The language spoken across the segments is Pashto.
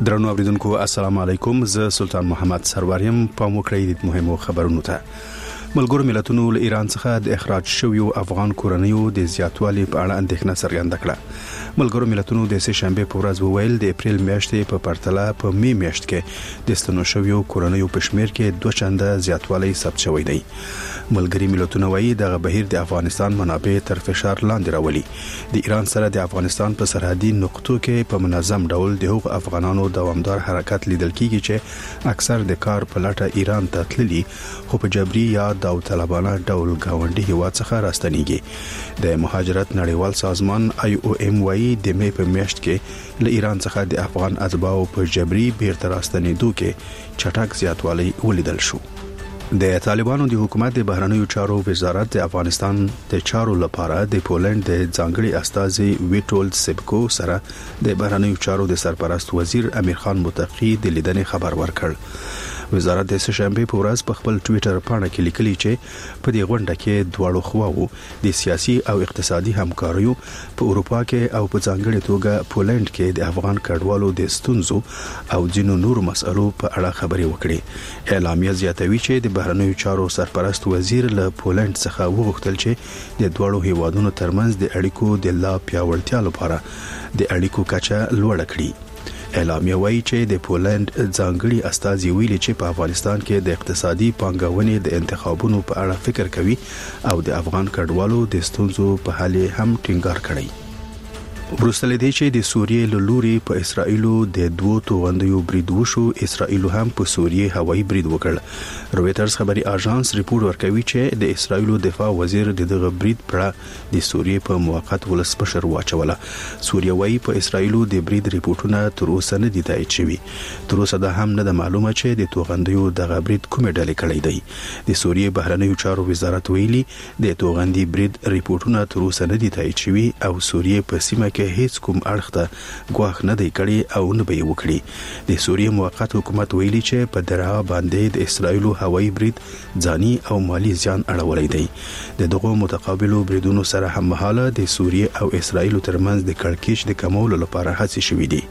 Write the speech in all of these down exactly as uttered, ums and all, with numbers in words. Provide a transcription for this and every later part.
درنو اوریدونکو السلام علیکم، زه سلطان محمد سروریم. په موکړی د مهمو خبرونو ته ملګرو ملتونو له ایران څخه د اخراج شویو افغان کورنیو د زیاتوالي په اړه اندېښنه څرګنده کړه. ملګرو ملتونو د سه شنبه په ورځ وویل د اپریل میاشتې په پرتله په می میاشت کې د ستنو شویو کورنیو په شمیر کې دوه چنده زیاتوالی ثبت شوی دی. ملګری ملتونه وایي د بهیر د افغانستان منابع تر فشار لاندې راولي. د ایران سره د افغانستان په سرحدي نقطو کې په منظم ډول د هغو افغانانو دوامدار حرکت لیدل کیږي چې اکثر د کار په لټه ایران ته تللي خو په جبري یا داوطلبانه ډول گاونډي هیواد څخه راستنیږي. د مهاجرت نړیوال سازمان آی او ام وايي د می په میاشت کې له ایران څخه د افغان اتباعو په جبري بیرته راستنېدو کې چټک زیاتوالی ولیدل شو. د طالبانو د حکومت د بهرنیو چارو وزارت د افغانستان د چارو لپاره د پولند د ځانګړي استازي ویټول سبکو سره د بهرنیو چارو د سرپرست وزیر امیر خان متقی د لیدنې خبر ورکړ. وزارت د سه شنبه په ورځ په خپل ټوئیټر باندې کې لیکلي چې په دې غونډه کې دواړو خواوو د سیاسي او اقتصادي همکاریو په اروپا کې او په ځانګړي توګه پولند کې د افغان کډوالو د ستونزو او ځینو نور مسئلو په اړه خبرې وکړي. اعلامیه زیاتوي چې د بهرنیو چارو سرپرست وزیر له پولند څخه وغوښتل چې د دواړو هیوادونو ترمنځ د اړیکو د لا پیاوړتیا لپاره د اړیکو کچه لوړه کړي. اعلامیه وایي چې د پولند ځانګړي استازي ویلي چې په افغانستان کې د اقتصادي پانګونې د انتخابونو په اړه فکر کوي او د افغان کډوالو د ستونزو په حل هم ټینګار کړي. وروسته لدې چې د سوریې له لوري په اسرائیلو د دوه توغندیو برید وشو، اسرائیلو هم په سوریې هوایي برید وکړ. رويټرز خبري اژانس ریپورت ورکوي چې د اسرائیلو دفاع وزیر د دغه برید پر د سوریې په موقت ولسمشر واچوله. سوریه وايي په اسرائیلو د برید ریپورتونه تر اوسه نه دي تایید شوي. تر اوسه دا هم نه د معلومه چې د توغندیو دغه برید کومه ډلې کړی دی. د سوریې بهرنیو چارو وزارت ویلي د توغندي برید ریپورتونه تر اوسه نه دي تایید شوي او سوریې په سیمه کې هیڅ کوم اړخ ته ګواښ نه دی کړی او نه به یې وکړي. د سوریې موقت حکومت ویلي چې په درعا باندې د اسرائیلو هوایي برید ځاني او مالی زیان اړولی دی. د دغو متقابلو بریدونو سره هم مهاله د سوریې او اسرائیلو ترمنځ د کړکېچ د کمولو لپاره هڅې شوې دي.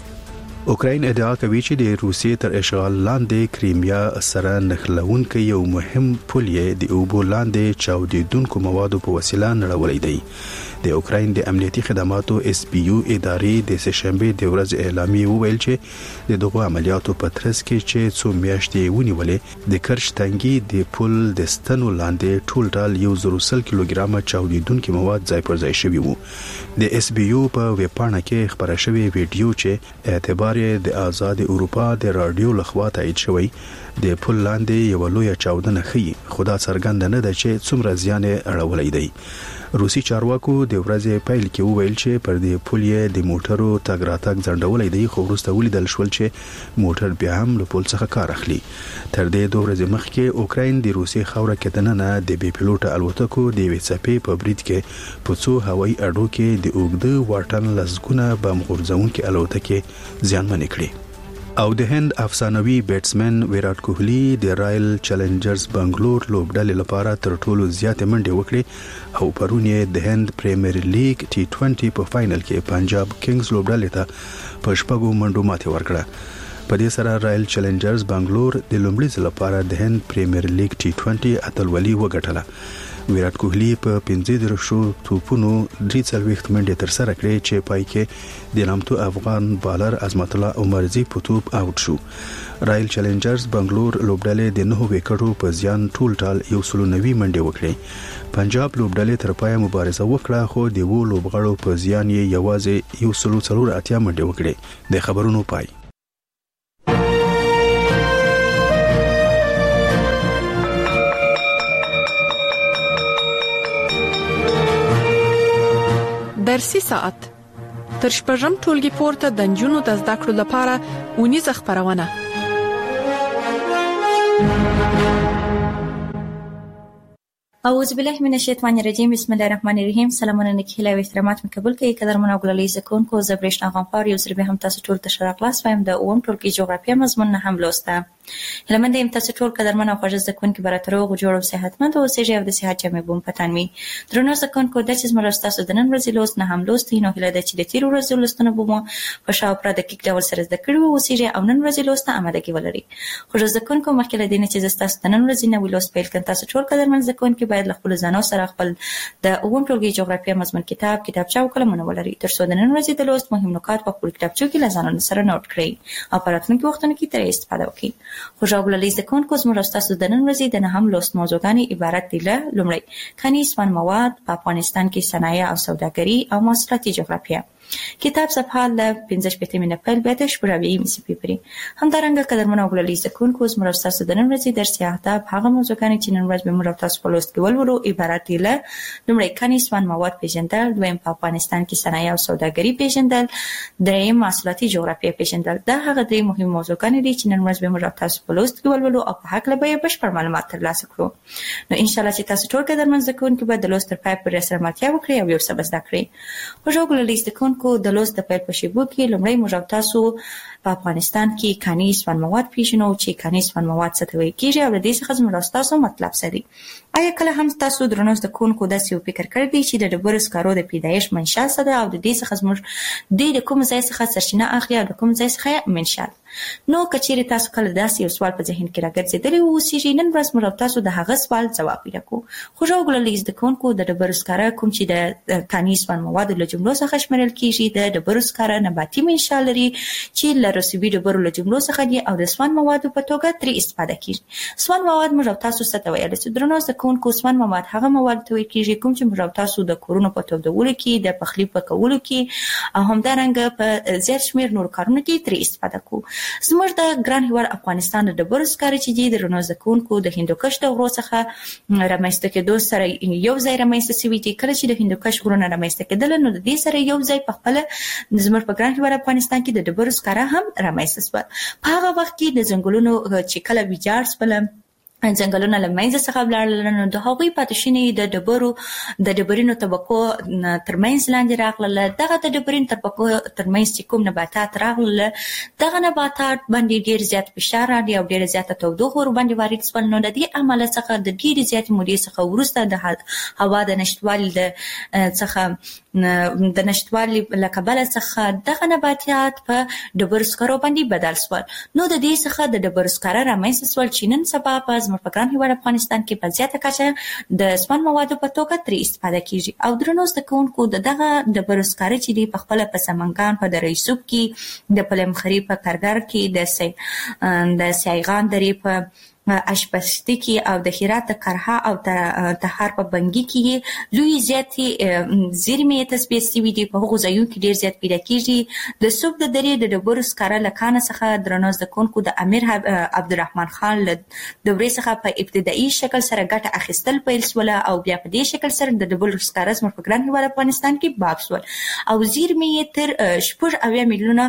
اوکراین ادعا کوي چې د روسیې تر اشغال لاندې کریمیا سره نښلونکي یو مهم پل یې د اوبو لاندې چاودیدونکو موادو په وسیله نړولی دی. د اوکراین د امنیتي خدماتو اس پی یو ادارې د سه شنبه د ورځې اعلامیه وویل چې د دغو عملیاتو په ترڅ کې چې څو میاشتې ونیولې د کرچ تنګي د پل د ستنو لاندې ټول ټال یو زر وسل کیلوګرام چاودیدونکو مواد ځای پر ځای شوي وو. د اس پی یو په ویب پاڼه کې خبره شوې ویډیو چې اعتبار د آزاد اروپا د رادیو لخوا تایید شوی د پل لاندې یو لوی چاودنه خي خدا څرګند نه ده چې څومره زیان اړولای دی. روسي چارواکو د ورځې پیل کې وویل چې پر دې پل یې د موټرو تګ راتګ ځنډولای دی خو وروسته ولیدل شول چې موټر بیا هم له پل څخه کار اخلي. تر دې دوه ورځې مخکې اوکراین د روسي خاوره کې دننه د بي پيلوټ الوتکو د وڅپې په برید کې په څو هوایي اډو کې د اوګده واټن لسګونه بم غورځونکي الوتکې زیانمن کړي. او د هند افسانوي بیټسمن ویرات کوهلی د رائل چیلنجرز بنگلور لوبډلې لپاره تر ټولو زیاتې منډې وکړې او پرون یې د هند پریمیر لیګ ټي ټوئنټي په فائنل کې پنجاب کینګز لوبډلې ته په شپږو منډو ماتې ورکړه. په دې سره رائل چیلنجرز بنگلور د لومړي ځل لپاره د هند پریمیر لیګ ټي ټوئنټي اتلولي وګټله. ویرات کوهلی په پنځه درشو توپونو درې څلوېښت منډې تر سره کړې چې پای کې د نامتو افغان بالر عظمت الله عمرزي په توپ آوټ شو. رائل چیلنجرز بنگلور لوبډلې د نهو وکټو په زیان ټول ټال یو سل نوي منډې وکړې. پنجاب لوبډلې تر پایه مبارزه وکړه خو د وو لوبغاړو په زیان یې یوازې یو سل څلور اتیا منډې وکړې. د خبرونو پای. درسي ساعت تر شپږم ټولګي پورته د نجونو د زده کړو لپاره ونیزه خبرونه. اعوذ بالله من الشیطان الرجیم. بسم الله الرحمن الرحیم. سلامونه نکهله او احترامات مې قبول کړئ. قدرمن او ګلالي زکونکو زبرشنا غنفار یو سر به هم تاسو ټول ته شرف لاس وایم د اوم ټولګي جغرافیه مضمون نه هم لوسته. هلمنده یم تاسو ټول قدرمن او خوږ زکونکي براتر او جوړ او صحتمند او سېجه او د صحت چمه بوم پتانوي درنو زکونکو د چیز مر تاسو د نن ورځې لوست نه هم لوست نو هله د چې د تیر ورځې لوستنه بوم په شاو پر د کیک ډول سره د کړو او سېجه او نن ورځې لوست آمادګي ولري خوږ زکونکو مخکې له دې چې تاسو د نن ورځې نه لوست پیل کړئ تاسو ټول قدرمن زکونکي باید خپل ځانو سره خپل د اووم ټولګي جغرافیه مضمون کتاب کتابچه او قلمونه ولري تر څو د نن ورځې د لوست مهم نکات په خپل کتابچو کې لازم سره نوٹ کړئ او په راتلونکي وختونو کې ترې استفاده وکړئ خوږ ولري زکونکو زموږ تاسو د نن ورځې د نهم لوست موضوعګانی عبارت دي له لومړی خنیس فن مواد په افغانستان کې صنایع او سوداګري او محصولاتي جغرافیه کتاب صفحه ل پنځه شپږ مینه پیل به د شپږوي مسی پیپري همدارنګه قدرمنه وګړلې زکونکو زموږ تاسو د نن ورځې درس یاته هغه موضوعګانی چې نن ورځ به موږ تاسو په لوست کې ولولو عبارت دي له لومړی خنیس فن مواد پیژندل دویم په افغانستان کې صنایع او سوداګري پیژندل دریم محصولاتي جغرافیه پیژندل دا هغه درې مهم موضوعګانی دي چې نن ورځ به موږ تاسو په لوست کې ولولو او په حق له به بشپړ معلومات ترلاسه کړو نو ان شاء الله چې تاسو ټول قدرمن زکونکو به د لوست تر پای پورې سره ملاتړ وکړئ او یو څه زده کړئ وګورئ زکونکو د لوست د پیل په شیبو کې لومړی موږ تاسو په افغانستان کې خنیس فن مواد پیژنو چې خنیس فن مواد څه ته وایي کیږي او د دې څخه زموږ تاسو مطلب سری آیا کله هم تاسو درنو د کونکو د سیو فکر کړی دی چې د ډبرو سکارو د پیدایش منشأ څه ده او د دې څخه زموږ د کوم ځای څخه سرچینه اخلي او د کوم ځای څخه منشأ نو کچېره تاسو کله داسې یو سوال په ذهن کې راګرځېدلی وو چې نن ورځ موږ تاسو د هغه سوال ځواب وکړو خو جو غوړلې د کونکو د ډبرو سکاره کوم چې د خنیس فن مواد له جملو څخه شمیرل کیږي د ډبرو سکاره نباتي منشأ لري چې له رسوبي ډبرو له جملو څخه دي او د سون موادو په توګه ترې استفاده کیږي سون مواد موږ تاسو څه ته ویل چې درنو د کونکو سون مواد هغه مواد ته ویل کیږي کوم چې موږ تاسو د کورونو په تودولو کې د پخلي په کولو کې او همدارنګه په زیات شمیر نور کارونو کې ترې استفاده کوو زموږ د ګران هیواد افغانستان د ډبرو سکاره چې دي د رونو زکونکو د هندوکش د غرو څخه رامنځته کېدو سره یو ځای رامنځته شوي دي کله چې د هندوکش غرونه رامنځته کېدل نو د دې سره یو ځای په خپل زموږ په ګران هیواد افغانستان کې د ډبرو سکاره هم رامنځته شول په هغه وخت کې د ځنګلونو چې کله ویجاړ شول ځنګلونه له منځه څخه بلل نو د هغوی پاتشینې د ډبرو د ډبرینو طبقو ترمنځ لاندې راغله دغه د ډبرین طبقو ترمنځ چې کوم نباتات راغله دغه نباتات باندې ډیر زیات فشار راځي او ډیر زیات تودوخه ور باندې وارد شول نو د دې عمل څخه د ډیر زیات مودې څخه ورسته د هوا د نشټوالي څخه د نشټوالي لکبل څخه دغه نباتات په ډبرو سکرو باندې بدل شول نو د دې څخه د ډبرو سکره رامنځته شول چې نن سبا په په ګران هیواد افغانستان کې په زیاته کچه د سپن موادو په توګه ترې استفاده کیږي او درنو زده کوونکو د دغه ډبرو سکاره چې دی په خپل په سمنګان په دره یوسف کې د پلمخري په کارګر کې د سي د سیغان درې په اشپستی کې او د هرات کرها او تهار په بنګي کې لوی زیاتې زیرمې تثبیت شوي دي په هغو ځایونو کې ډیر زیات پیدا کیږي د صوب د درې د ډبرو سکاره لکانه څخه درنو زده کوونکو د امیر عبدالرحمن خان له دورې څخه په ابتدایي شکل سره ګټه اخیستل پیل شول او بیا په دې شکل سره د ډبرو سکاره زموږ په ګران هیواد افغانستان کې باب شول او زیرمې تر شپږ اویا میلیونه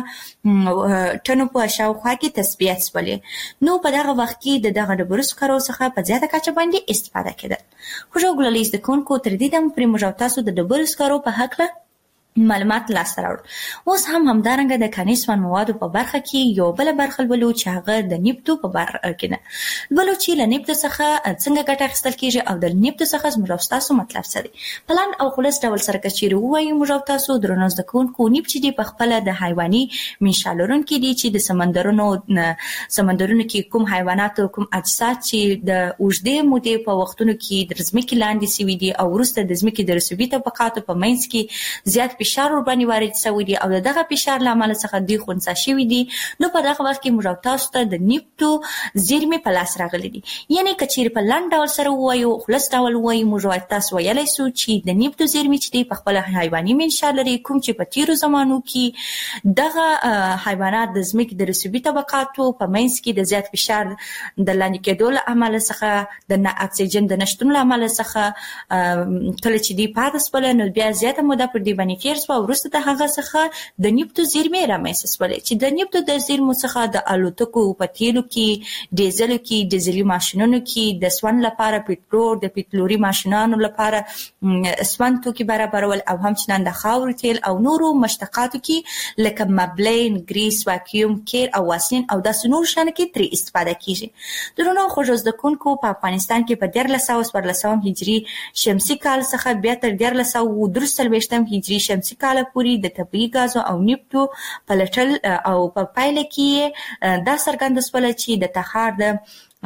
ټنو په شاوخوا کې تثبیت شولې نو په دغه وخت کې د د ډبرو سکرو څخه په زیاته کچه باندې استفاده کېدل خو جو ګللیز د کونکو تر دې دم پر موږ تاسو د ډبرو سکرو په حق له معلومات لاسته راوړل اوس هم همدارنګه د خنیس فن موادو په برخه کې یو بل برخه ولو چې هغه د نفټو په برخه کې ده ولو چې له نفټ څخه څنګه ګټه اخیستل کیږي او د نفټ څخه زموږ تاسو مطلب څه دی پلان او خلاص ډول سره کچېرو وایي موږ تاسو درنو د کونکو نفټ چې دی په خپل د حیواني منشأ لرونکي دي چې د سمندرونو سمندرونو کې کوم حیوانات او کوم اجساد چې د اوږدې مودې په وختونو کې د ځمکې لاندې سوي دي او وروسته د ځمکې د رسوبي طبقاتو په منځ کې زیات فشار ور باندې وارد شوی دی او دغه فشار لامل څخه دی خونسا شوی دی نو په دغه وخت کې موږ تاسو ته د نفټو زیرمې په لاس راغلي دي یعنی کچیر په لاند ډول سره وایو خلاص ډول وایو موږ تاسو ویلای شو چې د نفټو زیرمې چې دی په خپل حیواني منشأ لري کوم چې په تیرو زمانو کې دغه حیوانات د ځمکې د رسوبي طبقاتو په منځ کې د زیات فشار د لاندې کېدو له امله څخه د اکسیجن د نشټون له امله څخه کله چې دی پاتې شول نو بیا زیاته موده پر دې باندې تیر ډیر سو ورسته د هغه څخه د نیفتو زیرمې رامنځته شولې چې د نیفتو د زیرمو څخه د الوتکو په تیلو کې ډیزل کې ډیزلي ماشينونو کې د سون لپاره پټرول د پټلوري ماشينانو لپاره سون توکي برابرول او همچنان د خاور تیل او نورو مشتقاتو کې لکه مبلین گریس واکیوم کیر او واسلین او د سنور شان کې تر استفاده کیږي درنو خوږ زده کوونکو په افغانستان کې په ډیر لساو ورلسوم هجری شمسي کال څخه بیا تر ډیر لساو درسلويشتم هجری شمسي کال پورې د طبيعي غازو او نیفتو پلټل او په پایله کې دا څرګند شول چې د تخار د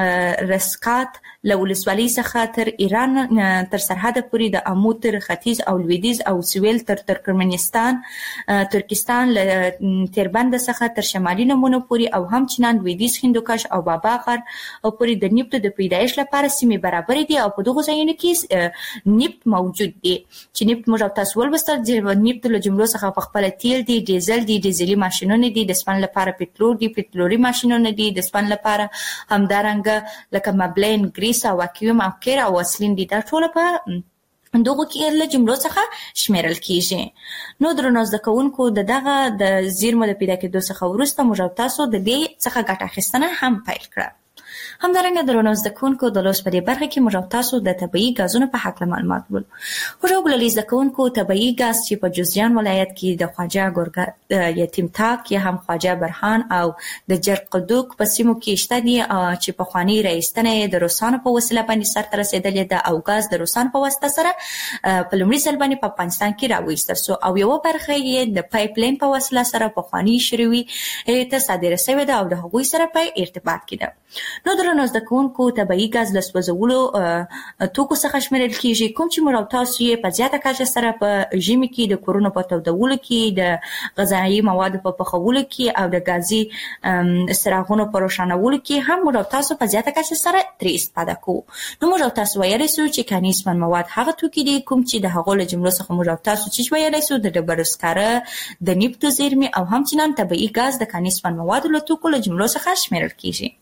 رسکات له ولسوالۍ څخه تر ایران تر سرحد پورې د امو تر ختیځ او لویدیځ او سویل تر ترکمنستان ترکستان له تیربند څخه تر شمالي نمونه پورې او همچنان لویدیځ هندوکش او بابا غر او پورې د نیفتو د پیدایش لپاره سیمې برابر دي او په دغه ځایونو کې نیفت موجود دي چې نیفت موږ تاسو ولوستل چې نیفت له جملو څخه په خپل تیل دي ډیزل دي ډیزلي ماشينونه دي د سپن لپاره پټرول دي پټلوري ماشينونه دي د سپن لپاره همدارنګه لکه مبلین گریس او واکیوم او کیر او واسلین دي دا ټول په دغه کې له جملو څخه شمیرل کیږي نو درنو زده کوونکو د دغه د زیرمو د پیدا کېدو څخه وروسته موږ تاسو د دې څخه ګټه اخیستنه هم پیل کړه همدارنګه درنو زده کوونکو د لوس په دې برخه کې موږ تاسو د طبيعي غازونو په حق معلومات ول خو ګل زده کوونکو طبيعي غاز چې په جوزجان ولایت کې د خواجه ګورګا یتیم تاک یا هم خواجه برهان او د جرق قدوق په سیمو کې شته دي چې په خواني رئیستنه د روسانو په وسیله باندې سره رسیدلې ده او غاز د روسانو په واسطه سره په لومړي ځل باندې په افغانستان کې راوېستل سو او یو برخه یې د پایپ لاین په وسیله سره په خواني شروي ته صادره شوې ده او د هغوی سره په ارتباط کې ده نو درنو زده کوونکو طبيعي غاز له سوځولو توکو څخه شمیرل کیږي کوم چې موږ تاسو یې په زیاته کچه سره په ژمي کې د کورونو په تودولو کې د غذایي موادو په پخولو کې او د غازي څراغونو په روښانولو کې هم موږ تاسو په زیاته کچه سره ترې استفاده کوو نو موږ تاسو ویلای شو چې کانیسمن مواد هغه توکي دي کوم چې د هغو له جملو څخه موږ تاسو چې ویلای شو د ډبرو سکاره د نیفتو زیرمې او همچنان طبيعي غاز د کانیسمن موادو له توکو له جملو څخه شمیرل کیږي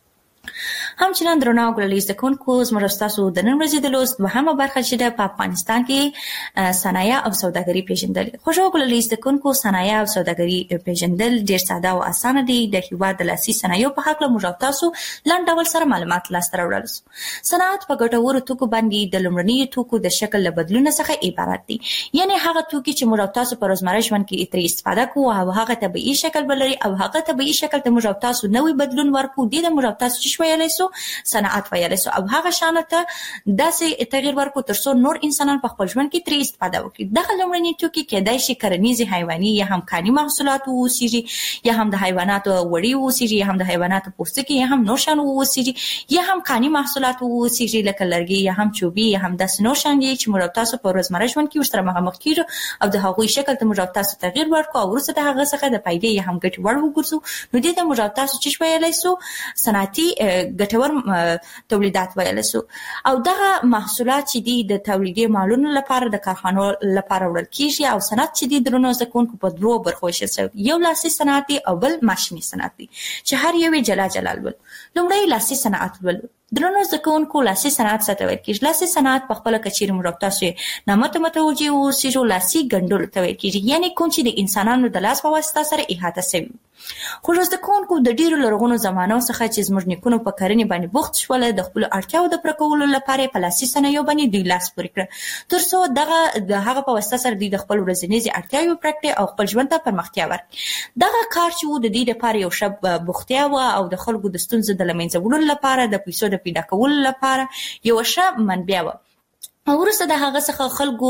همچنان درنو غوړلې زده کوونکو زموږ تاسو د نن ورځې د لوست دوهمه برخه چې په افغانستان کې صنایع او سوداګري پیژندل خو غوړلې زده کوونکو صنایع او سوداګري پیژندل ډیر ساده او اسانه دي د هیواد د لاسي صنایعو په حق له موږ تاسو لاندې ډول سره معلومات لاسته راوړل صنعت په ګټورو توکو باندې د لومړني توکو د شکل له بدلون څخه عبارت دي یعنی هغه توکي چې موږ تاسو په روزمره ژوند کې ترې استفاده کوو او هغه طبيعي شکل بلري او هغه طبيعي شکل ته موږ تاسو نوې بدلون ورکو د موږ تاسو چې ویلای سو صنعت ویلای سو او هغه شانته داسې تغیر ورکو ترڅو نور انسانان په خپل ژوند کې ترې استفاده وکړي دغه لومړني توکي کېدای شي کرنیزي حیواني یا هم کاني محصولات ووسیږي یا هم د حیواناتو وړي ووسیږي یا هم د حیواناتو پوستکي یا هم نوشان ووسیږي یا هم کاني محصولات ووسیږي لکه لرګي یا هم چوبي یا هم داسې نوشان چې موږ تاسو په روزمره ژوند کې ورسره مخامخ کیږو او د هغوی شکل ته موږ تاسو تغیر ورکو او وروسته د هغه څخه د پیدې یا هم ګټ وړ وګرځو نو د موږ تاسو چې ویلای سو صنعتي ګټور تولیدات ویل سو او دغه محصولات چې دي د تولیدي مالونو لپاره د کارخانو لپاره وړل کیږي او صنعت چې دي درنو ځکهونکو په درو برخو ویشل یو لاسي صنعت او بل ماشيني صنعت چې هر یو جلا جلا ول لومړی لاسي صنعت ول درنو ځکهونکو لاسي صنعت څه ویل کیږي لاسي صنعت په خپل کچیر مرتبط شي نامت متوجي او سیجو لاسي ګندل ته ویل کیږي یعنی کوم چې د انسانانو د لاس په واسطه سره احاطه شوی خو ځکهونکو د ډیرو لرغونو زمانو څخه چې زموږ نیکونو په کرنې باندې بوخت شول د خپل اړتیاو د پرکولو لپاره په لاسي صنایعو باندې دوی لاس پورې کړ ترڅو دغه د هغه په واسطه سره د خپل ورځنیزي اړتیاو پرکړي او خپل ژوند ته پرمختیا ورکړي دغه کار چې د دې لپاره یو شب بوختیا و او د خلکو د ستونزې د لمنځه وړلو لپاره د پیسو د پیدا کولو لپاره یو شب منبع و او وروسته د هغه څخه خلکو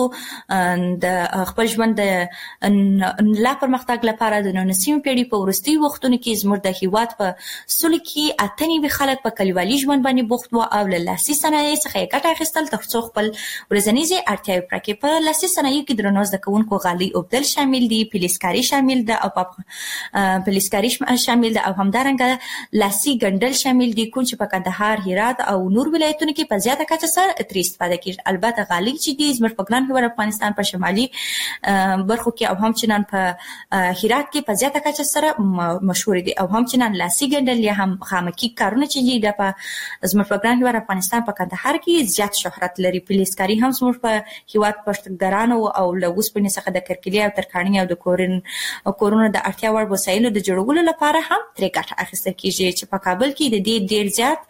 د خپل ژوند د لا پرمختګ لپاره د نولسمې پیړۍ په وروستي وختونو کې زموږ د هیواد په سلو کې اتنې خلک په کلیوالي ژوند باندې بوخت وو او له لاسي صنایعو څخه ګټه اخیستل ترڅو خپل ورځنیزي اړتیاوې پوره کړي په لاسي صنایعو کې درنو زده کوونکو غالۍ اوبدل شامل دي پلیسکاري شامل ده او په پلیسکاري شامل ده او همدارنګه لاسي ګنډل شامل دي کوم چې په کندهار هرات او نور ولایتونو کې په زیاته کچه سره ترې استفاده کیږي البته غالي چې دي زموږ په ګران هیواد افغانستان په شمالي برخو کې او هم چنان په هرات کې په زیاته کچه سره مشهور دي او هم چنان لاسي ګنډل یا هم خامکي کارونه چې دي د په زموږ په ګران هیواد افغانستان په کندهار کې زیات شهرت لري. پولیسکاري هم زموږ په هیواد پښتګرانو او له اوسپنې څخه د کرکلي او ترکاڼي او د کورن کورونو د اړتیا وړ وسایلو د جوړولو لپاره هم ترې ګټه اخیستل کیږي چې په کابل کې د دې ډیر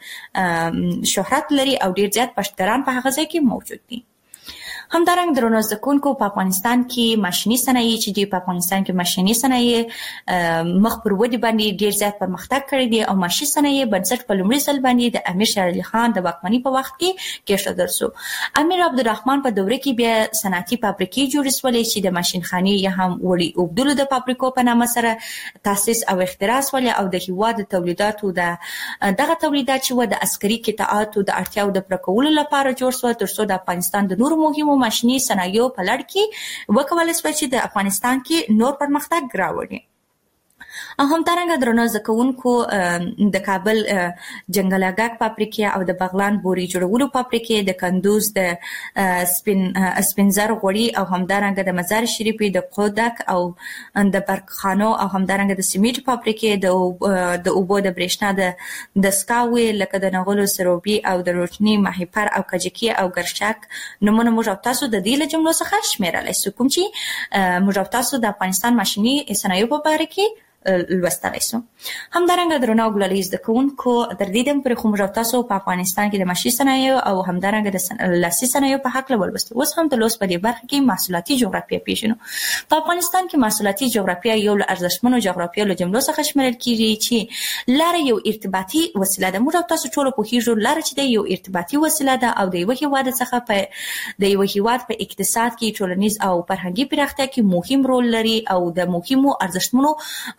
زیات شهرت لري او ډیر زیات پښتګران په هغه ځای کې موجود دي. همدارنګه درنو زدکونکو په افغانستان کې ماشيني صنایع چې دی په افغانستان کې ماشيني صنایع مخ پر ودی باندې ډیر زیات پرمختګ کړی دی او ماشي صنایع بنسټ په لومړي ځل باندې د امیر شیر علي خان د واکمنۍ په وخت کې کېښودل شو. امیر عبدالرحمن په دوره کې بیا صنعتي فابریکې جوړې شولې چې د ماشين خاني یا هم وړي اوبدلو د فابریکو په نامه سره تاسیس او اختراع شولې او د هیواد تولیداتو د دغه تولیدات چې و د عسکري قطعاتو د اړتیاو د پرکولو لپاره جوړ شو ترڅو د افغانستان د نورو مهمو ماشيني صنایعو په لړ کې وکولای شي چې د افغانستان کې نور پرمختګ راوړي. او همدارنګه درنو زکونکو د کابل جنگلاګاک فابریکې او د بغلان بوري جوړولو فابریکې د کندوز د سپین سپینزر غوړي او همدارنګه د مزار شریف د قودک او د برقخانو او همدارنګه د سیمنټ فابریکې د د اوبو د برېښنا د د سکاوي لکه د نغلو سروبي او د روټنی ماهیپر او کجکی او ګرشک نمونه موږ تاسو د دې له جملو څخه شمیرلای شو کوم چې موږ تاسو د افغانستان ماشيني صنایعو په اړه کې لوستلای شو. همدارنګه درنو ګلاليز د کوونکو تر دې دم پر کوم تاسو په افغانستان کې د ماشي صنایع او همدارنګه د لاسي صنایع په حق لول وست اوس هم د لوس په دې برخه کې محصولاتي جغرافیه پیژنو. په افغانستان کې محصولاتي جغرافیه یو له ارزښتمنو جغرافیو له جملو څخه شمیرل کیږي چې لاره یو ارتباطي وسیله ده. موږ تاسو ټول په هیڅ لاره چې د یو ارتباطي وسیله ده او د یو هیواد څخه په د یو هیواد په اقتصاد کې ټولنیز او فرهنګي پراختیا کې مهم رول لري او د مهمو ارزښتمنو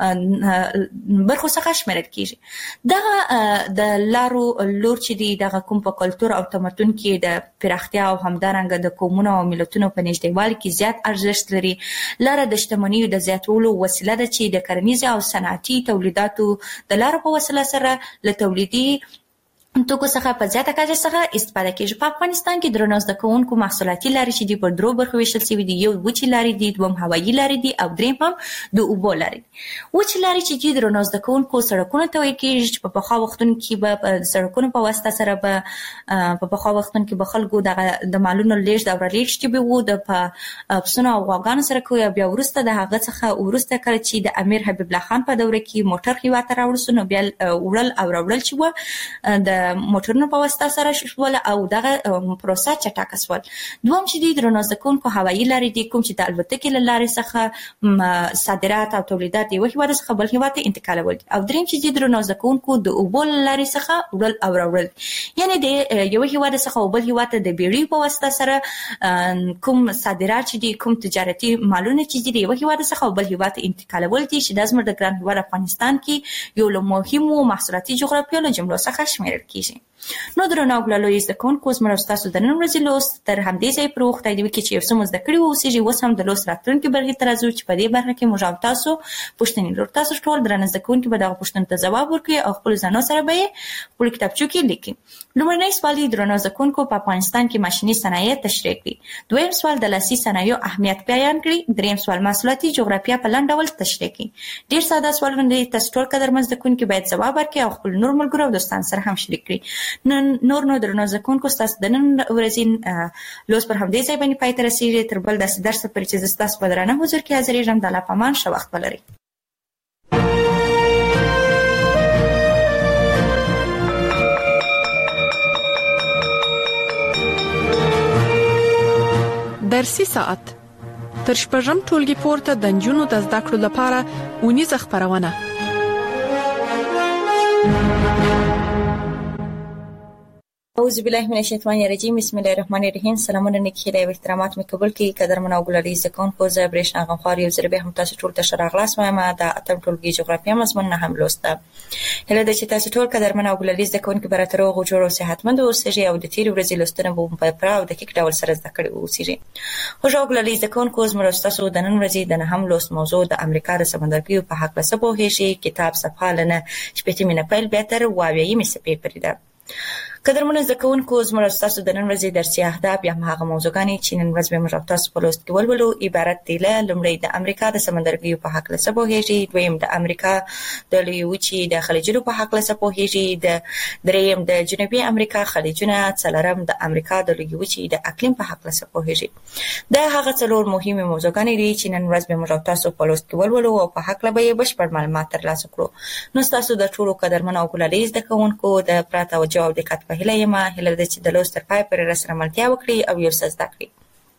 برخو څخه شمیرل کیږي. دغه د لارو لور چې دی دغه کوم په کلچر او تمدن کې د پراختیا او همدارنګه د قومونو او ملتونو په نږدېوالي کې زیات ارزښت لري. لاره د شتمنیو د زیاتولو وسیله ده چې د کرنیز او صنعتي تولیداتو د لارو په وسیله سره له تولیدي توکو څخه په زیاته کچه څخه استفاده کیږي. په افغانستان کې درنو زده کوونکو محصولاتي لارې چې دی په درو برخو ویشل شوي دي. یو وچې لارې دي، دوم هوایي لارې دي او دریم هم د اوبو لارې دي. وچې لارې چې دی درنو زده کوونکو سړکونو ته ویل کیږي چې په پخوا وختونو کې به په سړکونو په واسطه سره به په پخوا وختونو کې به خلکو د مالونو لیږد او رالیږد چې به وو د په پسونو او غواګانو سره کوي. بیا وروسته د هغه څخه وروسته کله چې د امیر حبیب الله خان په دوره کې موټر هیواد ته راوړل شو نو بیا وړل او راوړل چې و د موټرونو په واسطه سره شول او دغه پروسه چټکه شول. دوم چې دی درنو زکونکو هوایي لارې دي کوم چې د الوتکې له لارې څخه صادرات او تولیدات یو هیواد څخه بل هیواد ته انتقالول. او دریم چې دی درنو زکونکو د اوبو لارې څخه وړل او راوړل، یعنی د یو هیواد څخه بل هیواد ته د بیړۍ په واسطه سره کوم صادرات چې دي کوم تجارتي مالونه چې دي یو هیواد څخه بل هیواد ته انتقالول دي چې د زموږ د ګران هیواد افغانستان کې یو له مهمو محصولاتي جغرافیو له جملو څخه شمیرل کیږي. نو درنو ګلالوی زده کوونکو زموږ تاسو د نن ورځې لوست تر همدې ځای پرې وخت دی کې چې یو څه زده کړی وو چې اوس هم د لوست راتلونکي برخې ته راځو چې په دې برخه کې موږ تاسو پوښتنې لرو. تاسو ټول درنه زده کوونکي به دغه پوښتنو ته ځواب ورکړي او خپل ځانو سره به یې خپل کتابچو کې لیکي. لومړنی سوال دی درنه زده کوونکو په افغانستان کې ماشيني صنایع تشریح کړي. دویم سوال د لاسي صنایعو اهمیت بیان کړي. دریم سوال محصولاتي جغرافیه په لاندې ډول تشریح کړي. ډیر ساده سوالونه دي، تاسو ټول قدرمن زده کوونکي باید ځواب ورکړي او خپل نور ملګرو او دوستان سره هم شریک کړي. نن نور نو درنو زکونکو تاسو د نن ورځې لوست پر همدې ځای باندې پای ته رسیږي. تر بل داسې درس پورې چې تاسو په درنه حضور کې حاضرېږم. د الله په امان، ښه وخت ولرئ. درسي ساعت تر شپږم ټولګي پورته د نجونو د زده کړو لپاره ونیزه خبرونه. اعوذ بالله من الشیطان الرجیم، بسم الله الرحمن الرحیم. سلامونه نیکی او احترامات مې قبول کړئ. قدرمن او ګلالي زکون کو زه برېښنا غفار یو ځل به هم تاسو ټول ته شراغلاس وایم. دا اتم ټولګي جغرافیه مضمون نه هم لوسته. هله د چې تاسو ټول قدرمن او ګلالي زکون کې براتر او جوړ او صحتمند اوسئ او د تیر ورځې لوستنه به په پراو د کیک ډول سره زده کړئ اوسئ. خو او ګلالي زکون کو زموږ تاسو د نن ورځې د نه هم لوست موضوع د امریکا د سمندرګیو په حق لسبو هیڅ کتاب صفحه لنه شپږ مینه پیل به تر واویې مې سپې پرې ده. قدرمنو زده کوونکو زموږ ستاسو د نن ورځې درسي اهداف یا هغه موضوعګانې چې نن ورځ به موږ تاسو په لوست کې ولولو عبارت دي له لومړی د امریکا د سمندرګیو په هکله څه پوهیږي، دویم د امریکا د لویې وچې د خلیجونو په هکله څه پوهیږي، د دریم د جنوبي امریکا خلیجونه، څلورم د امریکا د لویې وچې د اقلیم په هکله څه پوهیږي. دا هغه څلور مهمه موضوعګانې دي چې نن ورځ به موږ تاسو په لوست کې ولولو او په هکله به بشپړ معلومات ترلاسه کړو. نو تاسو د ټولو قدرمنو او ګلالي زده کوونکو د پراته او جواب دقت په هیله یم هیله ده چې د لوست تر پای پورې راسره ملتیا وکړي او یو څه زده کړي.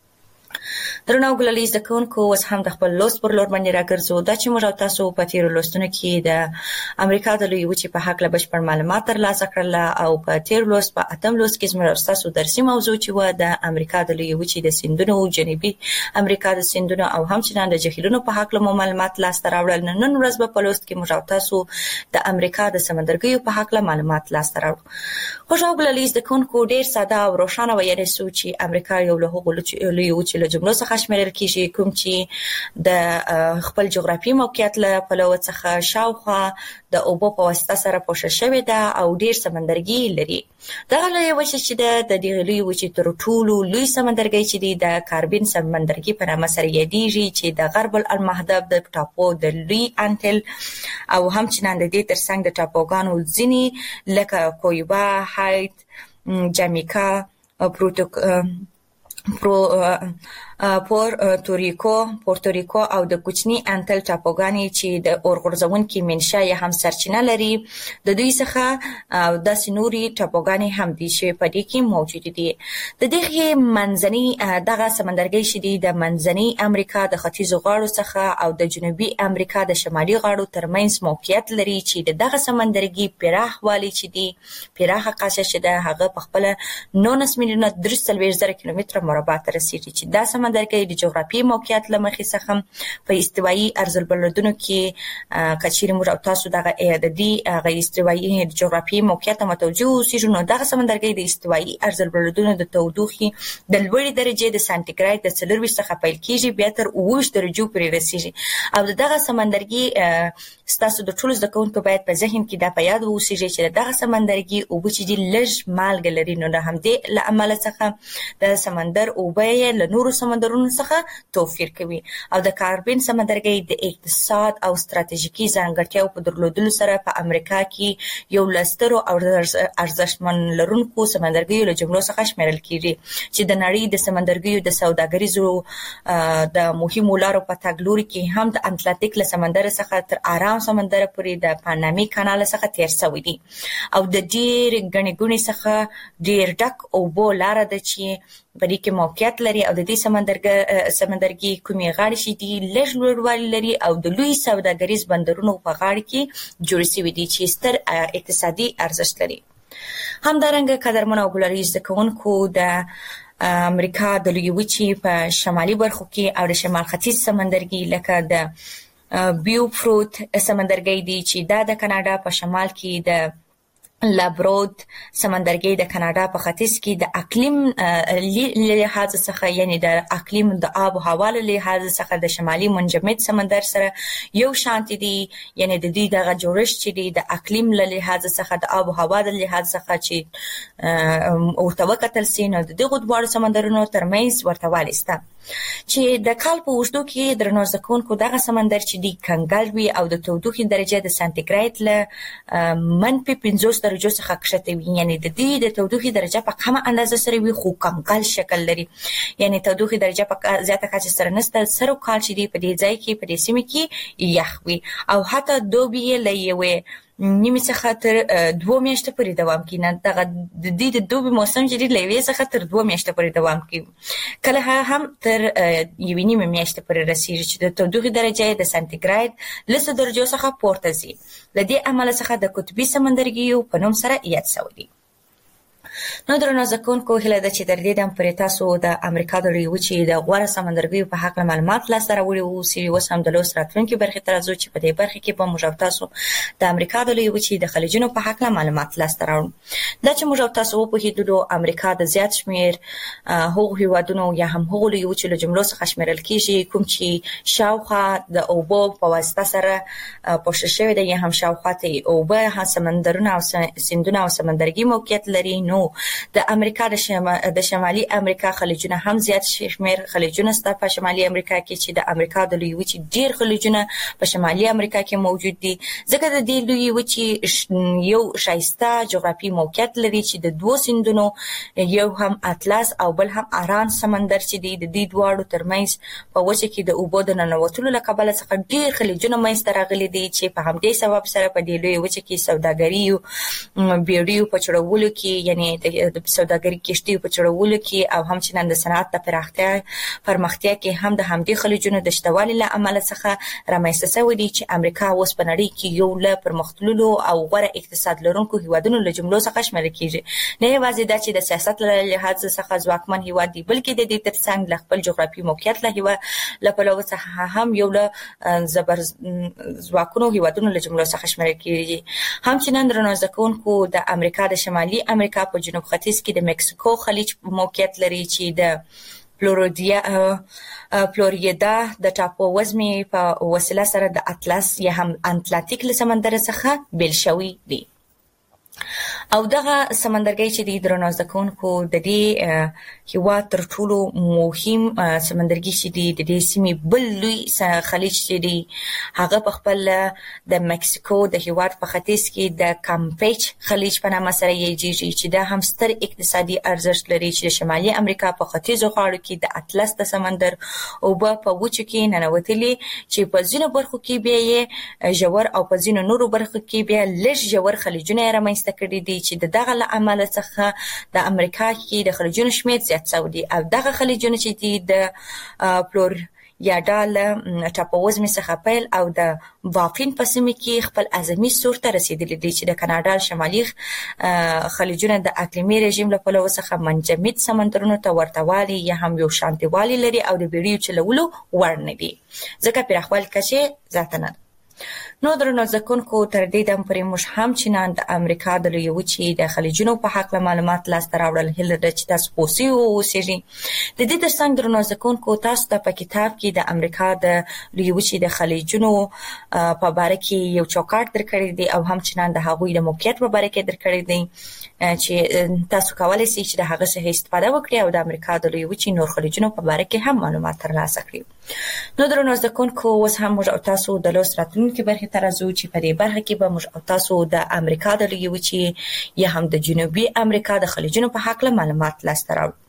درنو ګلالي زده کوونکو اوس هم د خپل لوست پر لور باندې راګرځو. دا چې موږ او تاسو په تیرو لوستونو کې د امریکا د لویې وچې په هکله بشپړ معلومات ترلاسه کړل او په تیر لوست په اتم لوست کې موږ تاسو درسي موضوع چې و د امریکا د لویې وچې د سیندونو، جنوبي امریکا د سیندونو او همچنان د جهیلونو په هکله مو معلومات لاسته راوړل. نن ورځ به په لوست کې موږ تاسو د امریکا د سمندرګیو په هکله معلومات لاسته راوړو. خو ګلالي زده کوونکو ډیر ساده او روښانه ویل سو چې امریکا یو له هغو لویې وچې له جملو څخه شمیرل کیږي کوم چې د خپل جغرافي موقعیت له پلوه څخه شاوخوا د اوبو په واسطه سره پوښل شوې ده او ډیر سمندرګي لري. دغه لویه وچه چې ده د دغه لویې وچې تر ټولو لوی سمندرګي چې دی د کاربین سمندرګي په نامه سره یادیږي چې د غرب المحدب د ټاپو د لوی انټل او همچنان د دې ترڅنګ د ټاپوګانو ځینې لکه کویبا، هایت، جامیکا، پروتوک پرو پورتوریکو پورتوریکو او د کوچني انټل ټاپوګانې چې د اورغورځونکي منشا یا هم سرچینه لري د دوی څخه او د سنوري ټاپوګانې هم دي چې په دې کې موجود دي. د دغه منځني دغه سمندرګي چې دی د منځني امریکا د ختیځو غاړو څخه او د جنوبي امریکا د شمالي غاړو ترمنځ موقعیت لري چې دغه سمندرګي پراخ والی چې دی پراخه قاشه چې ده هغه په خپل نولس میلیونه درې څلوېښت زره کیلومتره مربع ته رسیږي چې دا سمندرګي د جغرافیایي موقعیت له مخې څخه په استوایي ارض‌البلدونو کې کچېرې موږ او تاسو دغه د دې هغه استوایي جغرافیایي موقعیت ته متوجه اوسېږو نو دغه سمندرګي د استوایي ارض‌البلدونو د تودوخې د لوړې درجې د سانتیګراد د څلورویشت څخه پیل کېږي بیا تر اوه ویشت درجو پورې رسیږي. او دغه سمندرګي ستاسو د ټولو زده کوونکو باید په ذهن کې دا په یاد واوسېږي چې دغه سمندرګي اوبه چې دي لږ مالګه لري نو د همدې له امله څخه د سمندر اوبه یې له نورو سمندرونو څخه توفیر کوي او د کاربین سمندرګي د اقتصاد او ستراتیژیکي ځانګړتیاو په درلودلو سره په امریکا کې یو له سترو او ارزښتمن لرونکو سمندرګیو له جملو څخه شمیرل کیږي چې د نړۍ د سمندرګیو د سوداګریزو د مهمو لارو په تګ لوري کې هم د اتلانتیک له سمندر څخه تر آرام سمندر پورې د پانامي کانال څخه تیر شوی دی او د ډیر غني ګونی څخه ډیر ډک اوبو لار ده چې په دې کې موقعیت لري او د دې سمندرګي سمندرګي کومي غاړې شي دي لږ لوړوالی لري او د لوی سوداګریز بندرونو په غاړه کې جوړ شوی دي چې ستر اقتصادي ارزښت لري. همدارنګه قدرمن او ګلالي زده کوونکو د امریکا د لویې وچې په شمالي برخو کې او د شمال ختیځ سمندرګي لکه د بیوفروت سمندرګي دی چې دا د کاناډا په شمال کې د لابرود سمندرګي د کاناډا په ختیځ کې د اقلیم لحاظ څخه یعنی د اقلیم د آب او هوا لحاظ څخه د شمالي منجمد سمندر سره یو شانتي دي یعنی د دې دغه جوړښت چې دی د اقلیم لحاظ څخه د آب او هوا د لحاظ څخه چې ورته وکتل سي نو د دغه دوه سمندرونو ترمنځ ورته والی شته چې د کال په اوږدو کې درنو زده کوونکو دغه سمندر چې دی کنګل وي او د تودوخې درجه د سانتیګراد له منفي پنځوس درجو څخه کښته وي یعنی د دې د تودوخې درجه په کمه اندازه سره وي خو کنګل شکل لري یعنی تودوخې درجه په زیاته کچه سره نسته سره کال چې دی په دې ځای کې په دې سیمه کې یخ وي او حتی دوبي له یوې نیمه څخه تر دوه میاشتې پورې دوام کوي نه دغه د دې د دوبي موسم چې دی له یوې څخه تر دوه میاشتې پورې دوام کوي کله هم تر یوې نیمه میاشتې پورې رسیږي چې د تودوخې درجه د سانتیګراد لس درجو څخه پورته ځي له دې امله څخه د قطبي سمندرګیو په نوم سره یاد شوی دی. نو درنو ځکونکو هله د چې در دې دم پرې تاسو د امریکا د لوی وچې د غوړه سمندرګي په حق معلومات لا سره وړي او سی اوس هم د لوس راتلونکي برخه تر ازو چې په دې برخه کې به موږ تاسو د امریکا د لوی وچې د خلیجونو په حق معلومات لا سره دا چې موږ تاسو په هیدلو امریکا د زیات شمیر هغو هیوادونو یا هم هغو لوی وچې له جملو څخه شمیرل کیږي کوم چې شاوخوا د اوبو په واسطه سره پوښښ شوی دی یا هم شاوخوا ته اوبه ها سمندرونه او سیندونه او سمندرګي موقعیت لري. نو د امریکا د شمال د شمالي امریکا خلیجونه هم زیات شمیر خلیجونه ست په شمالي امریکا کې چې د امریکا د لوی وچې ډیر خلیجونه په شمالي امریکا کې موجود دي ځکه د دې لوی وچې یو شایسته جغرافي موقعیت لري چې د دوه سیندونو یو هم اطلس او بل هم اران سمندر چې دی د دې دواړو ترمنځ په وچه کې د اوبو د ننوتلو له کبله څخه ډیر خلیجونه منځته راغلي دي چې په همدې سبب سره په دې لوی وچه کې سوداګري بیړیو په چړولو کې یعنی د سوداګري کشتي په چړولو کې او همچنان د صنعت د پراختیا پرمختیا کې هم د همدې خلیجونو د شتوالي له عمل څخه رامنځته شوی دی چې امریکا اوس په نړۍ کې یو له پرمختللو او غوره اقتصاد لرونکو هیوادونو له جملو څخه شمېرل کیږي. نه یوازې دا چې د سیاست له لحاظ څخه ځواکمن هیواد دی بلکې د دې ترڅنګ له خپل جغرافي موقعیت له هیواد له پلوه څخه هم یو له زبر ځواکونو هیوادونو له جملو څخه شمېرل کیږي. همچنان درنو ځکونکو د امریکا د شمالي امریکا په جنوب ختیځ کې د مکسیکو خلیج موقعیت لري چې د فلوریدا فلوریدا د ټاپو وزمې په وسیله سره د اطلس یا هم اتلانتیک له سمندر څخه بیل شوی دی او دغه سمندرګي چې د درنو ځکونکو د دې هیواد تر ټولو مهم سمندرګي چې د دې سیمې بل لوی خلیج چې دی هغه په خپل د مکسیکو د هیواد په ختیځ کې د کامپیچ خلیج په نامه سره یادېږي چې دا هم ستر اقتصادي ارزښت لري چې د شمالي امریکا په ختیځو غاړو کې د اطلس د سمندر او په وچو کې ننوتلي چې په ځینو برخو کې بیا ژور او په ځینو نورو برخو کې بیا لږ ژور خلیجونه رامنځته کړي دي چې د دغه عمل څخه د امریکا کې د خلیجونو شمېر زیات شوی دی او دغه خلیجونه چې دي د فلور یا ډال ټاپووزمې څخه پیل او د بافین په سیمه کې خپل اعظمي سور ته رسیدلی دي چې د کاناډا شمالي خلیجونه د اقلیمي رژیم له پلوه څخه منجمد سمندرونو ته ورتهوالي یا هم یو شانتیوالي لري او د بیړیو چلولو وړ نه دي ځکه پراخوالي کچې ذاته نه. نو درنو ځکونکو تر دې دم پرې موږ هم چینان د امریکا د لوی وچې د خلیجونو په حق معلومات لاسته راوړل هله د چې تاسو پوسی او اوسېږي. د دې ترڅنګ درنو ځکونکو تاسو ته په کتاب کې د امریکا د لوی وچې د خلیجونو په باره کې یو چوکاټ درکړی دی او هم چینان د هغوی د موقعیت په باره کې درکړی دی چې تاسو کولای شئ چې د هغه څخه استفاده وکړئ او د امریکا د لوی وچې نور خلیجونو په باره کې هم معلومات ترلاسه کړئ. نو درنو ځکونکو اوس هم موږ تاسو د لوست راتلونکي برخه ترازو چې په دې برخه کې به موږ تاسو د امریکا د لوی وچې یا هم د جنوبي امریکا د خلیجونو په حق معلومات لاسته راوړو.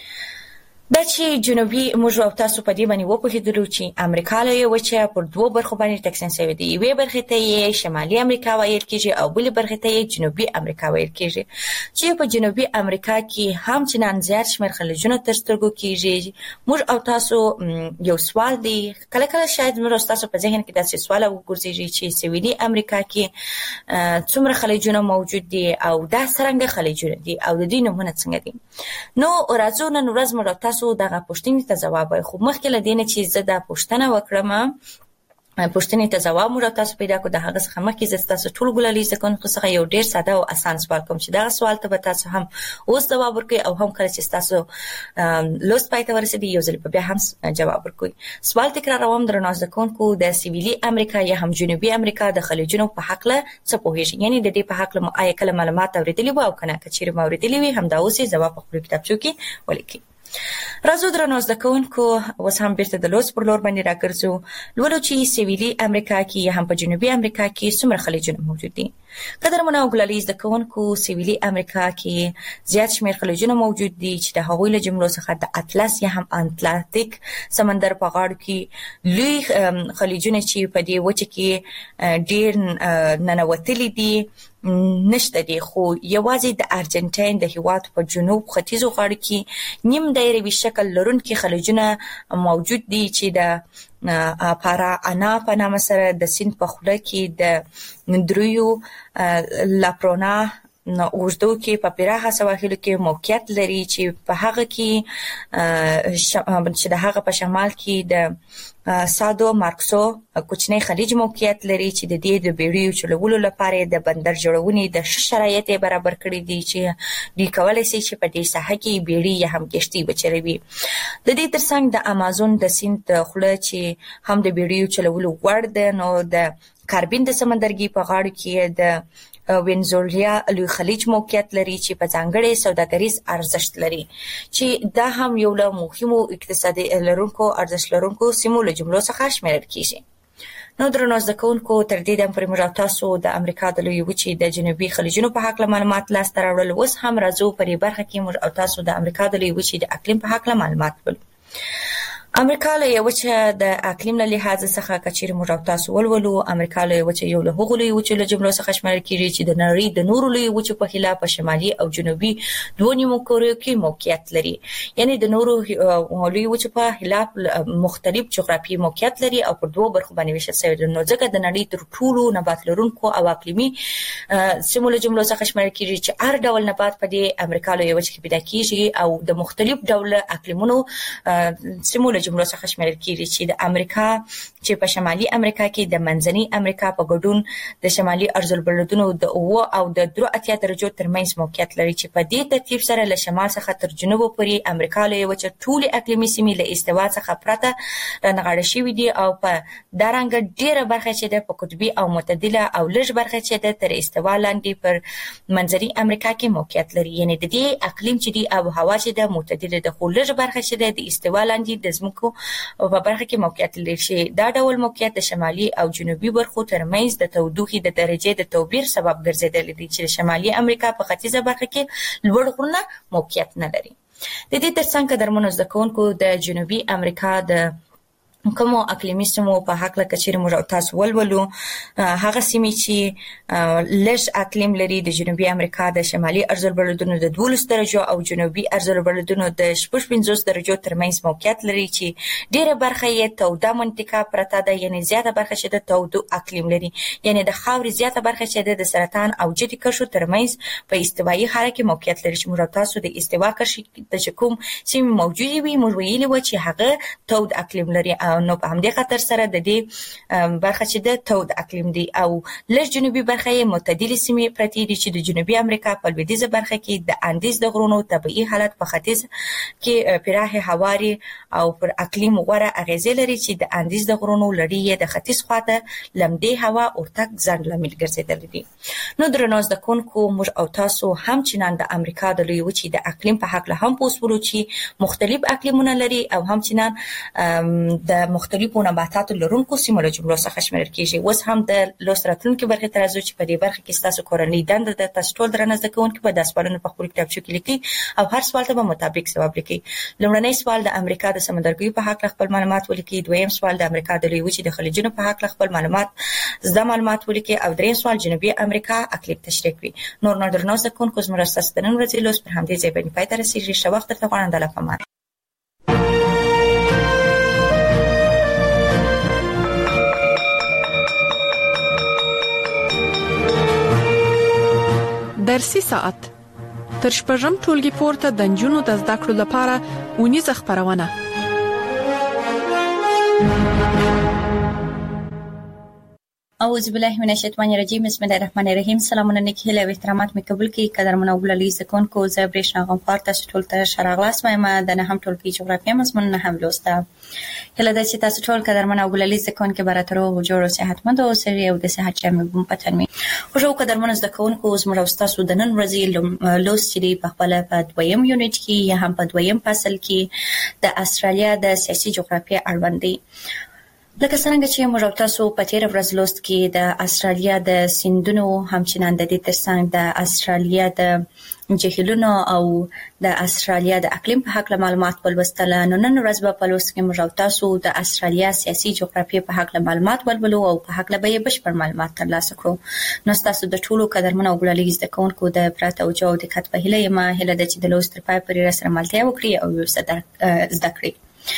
دا چې جنوبي موږ او تاسو په دې باندې وپوهیدلو چې امریکا لوی وچه پر دوه برخو باندې تقسیم شوې ده. یوې برخې ته یې شمالي امریکا ویل کېږي او بلې برخې ته یې جنوبي امریکا ویل کېږي چې په جنوبي امریکا کې هم چنان زیات شمېر خلیجونه تر سترګو کېږي. موږ او تاسو یو سوال دی کله کله شاید موږ تاسو په ذهن کې داسې سوال وګرځي چې سویلي امریکا کې څومره خلیجونه موجود دي او دا څنګه خلیجونه دي او د دې نمونه څنګه دي. نو راځو نن ورځ موږ تاسو دغه پوښتنې ته ځواب وایو خو مخکې له دې نه چې زه دا پوښتنه وکړم پوښتنې ته ځواب موږ تاسو پیدا کو د هغه څخه مخکې زه تاسو ټول ګلالي ځکه څخه یو ډیر ساده او اسان سوال کوم چې دا سوال ته به تاسو هم اوس ځواب ورکړئ او هم کله چې تاسو لوست پای ته ورسېږي یو ځل بیا هم جواب ورکړئ. سوال تکراروم درنو ځکونکو د سویلي امریکا یا هم جنوبي امریکا د خلیجونو په حق له څه پوهیږئ یعنی د دې په حق له آیا کله معلومات اوریدلی وو او کنه کچېر ما اوریدلی وي هم دا اوس جواب په خپل کتابچو کې ولیکئ. راځو درنو ځکونکو اوس هم بیرته د لوست پر لور باندې راګرځو لولو چې سویلي امریکا کې یا هم په جنوبي امریکا کې څومره خلیجونه موجود دي. قدرمنو ګلالي ځکونکو سویلي امریکا کې زیات شمېر خلیجونه موجود دي چې د هغوی له جملو څخه د اطلس یا هم اتلانتیک سمندر په غاړو کې لوی خلیجونه چې په دې وچه کې ډیر ننوتلي دي نشته دي خو یوازې د ارجنټاین د هیواد په جنوب ختیځو غاړو کې نیم دایروي شکل لرونکي خلیجونه موجود دي چې د پارا انا په نامه سره د سیند په خوله کې د دریو لاپرونا اوږدو کې په پراخه سواحلو کې موقعیت لري چې په هغه کې چې د هغه په شمال کې د سادو مارکسو کوچنی خلیج موقعیت لري چې د دې د بیړیو چلولو لپاره د بندر جوړونې د شرایط برابر کړي دي چې دوی کولای شي چې په دې ساحه کې بیړۍ یا هم کشتي بچروي. د دې ترڅنګ د امازون د سیند خوله چې هم د بیړیو چلولو وړ ده، نو د کاربین د سمندرګي په غاړه کې د وینزولیا لوی خلیج موقعیت لري چې په ځانګړي سوداګریز ارزښت لري چې دا هم یو له مهمو اقتصادي لرونکو ارزښت لرونکو سیمو له جملو څخه شمیرل کیږي. نو درنو زده کوونکو، تر دې دم پرې موږ تاسو د امریکا د لوی وچې د جنوبي خلیجونو په حق معلومات لاسته راوړل. اوس هم راځو پرې برخه کې موږ تاسو د امریکا د لوی وچې د اقلیم په حق معلومات ولرو. امریکا له یو چې د اقلیم له لحاظ څخه کچیر موږ تاسو ولولو، امریکا له یو چې یو له هغو لوی وچې له جملو څخه شمیرل کیږي چې د نړۍ د نورو لوی وچو په خلاف په شمالي او جنوبي دوه نیمو کورو کې موقعیت لري. یعنی د نورو لوی وچو په خلاف مختلف جغرافیایي موقعیت لري او په دوه برخو باندې ویشل شوی دی. نو ځکه د نړۍ تر ټولو نبات لرونکو او اقلیمي سیمو له جملو څخه شمیرل کیږي چې هر ډول نبات په دې امریکا له یو کې پیدا کیږي او د مختلف ډول اقلیمونو سیمو جملو څخه شمیرل کیږي چې د امریکا چې په شمالي امریکا کې د منځنۍ امریکا په ګډون د شمالي ارزالبلدونو د اوه او د درې اتیا درجو ترمنځ موقعیت لري چې په دې ترتیب سره له شمال څخه تر جنوب پورې امریکا له یو چې ټول اقلیمي سیمې له استوا څخه پرته رانغاړل شوې دي او په دارنګ ډیره برخه چې د قطبي او معتدله او لږ برخه چې د تر استوا لاندې پر منځنۍ امریکا کې موقعیت لري. یعنی د دې اقلیم چې دی او هوا چې د معتدله د خو لږ برخه چې د استوا لاندې د زمکو او په برخه کې موقعیت لري چې دا ډول موقعیت د شمالي او جنوبي برخو ترمنځ د تودوخې د درجې د توپیر سبب ګرځیدلی دی چې شمالي امریکا په ختیځه برخه کې لوړ غرونه موقعیت نه لري. د دې ترڅنګ درمنو زده کوونکو د جنوبي امریکا د کومو اقلیمي سیمو په حق له کچیر موږ تاسو ولولو. هغه سیمې چې لږ اقلیم لري د جنوبي امریکا د شمالي ارزالبلدونو د دولس درجو او جنوبي ارزالبلدونو د شپږ پنځوس درجو ترمنځ موقعیت لري چې ډیره برخه یې توده منطقه پرته ده، یعنی زیاته برخه چې د تودو اقلیم لري، یعنی د خاورې زیاته برخه چې د سرطان او جدي کرښو ترمنځ په استوایي حاره کې موقعیت لري چې موږ تاسو د استوا کرښې د کوم سیمې موجودې وي موږ ویلي و چې هغه تود اقلیم لري. نو په همدې خاطر سره د دې برخه چې د تود اقلیم دی او لږ جنوبي برخه یې معتدلې سیمې پرتې دي چې د جنوبي امریکا په لویدیځه برخه کې د اندیز د غرونو طبیعي حالت په ختیځ کې پراخه هواري او پر اقلیم غوره اغیزې لري چې د اندیز د غرونو لړۍ یې د ختیځ خواته لمدې هوا اورتک ځنډ لامل ګرځېدلې دي. نو درنو زده کوونکو، موږ او تاسو هم چنان د امریکا د لوی وچې د اقلیم په حق له هم پوسولو چې مختلف اقلیمونه لري او هم چنان د مختلفو نباتاتو لرونکو سیمو له جملو څخه شمیرل کیږي. اوس هم د لوست راتلونکي برخې ته راځو چې په دې برخه کې تاسو کورنۍ دنده ده. تاسو ټول درنه زده کوونکي په داس سوالونو په خپل کتابچو کې لیکي او هر سوال ته به مطابق ځواب لیکي. لومړنی سوال د امریکا د سمندرګي په حق خپل معلومات ولیکي، دویم سوال د امریکا د لوی وچې د خلیجونو په حق خپل معلومات زده معلومات ولیکي او دریم سوال جنوبي امریکا اقلیم تشریح کړي. نور نور درنه زده کوونکو، زموږ تاسو د نن ورځې لوست پر همدې ځای باندې پای ته رسیږي. ښه وخت درته غواړم. د الله پامان. درسي ساعت تر شپږم ټولګي پورته د نجونو د زده کړو لپاره ونیزه خبرونه. اعوذ بالله من الشیطان الرجیم. بسم الله الرحمن الرحیم. سلامونه نیکی له احترامات مې قبول کړئ. قدرمنو وګړي زکون کو زبرښنا غم پارت ټول ته شراغلاس وایم د نه هم ټولګي جغرافیه مضمون نه هم لوسته. هله د چې تاسو ټول قدرمنو وګړي زکون کې براترو جوړو صحتمند او سری او د صحت چمه بم پتن می. خو جو قدرمنو زکون کو زموږ تاسو د نن ورځې لوست چې په خپل په دویم یونټ کې یا هم په دویم فصل کې د استرالیا د سیاسي جغرافیه اړوند دی. لکه څنګه چې موږ تاسو په تیر ورځ لوست کې د استرالیا د سیندونو همچنان د دې ترڅنګ د استرالیا د جهیلونو او د استرالیا د اقلیم په حق معلومات ولوستل. نو نن ورځ په لوست کې موږ تاسو د استرالیا سیاسي جغرافیه په حق معلومات ولولو او په حق به بشپړ معلومات ترلاسه کړو. نو تاسو د ټولو قدرمنو وګړي زده کوونکو د پراته او جو د کتب هله ما هله د چې د لوست په پای پرې سره ملتیا وکړي او یو څه زده کړئ.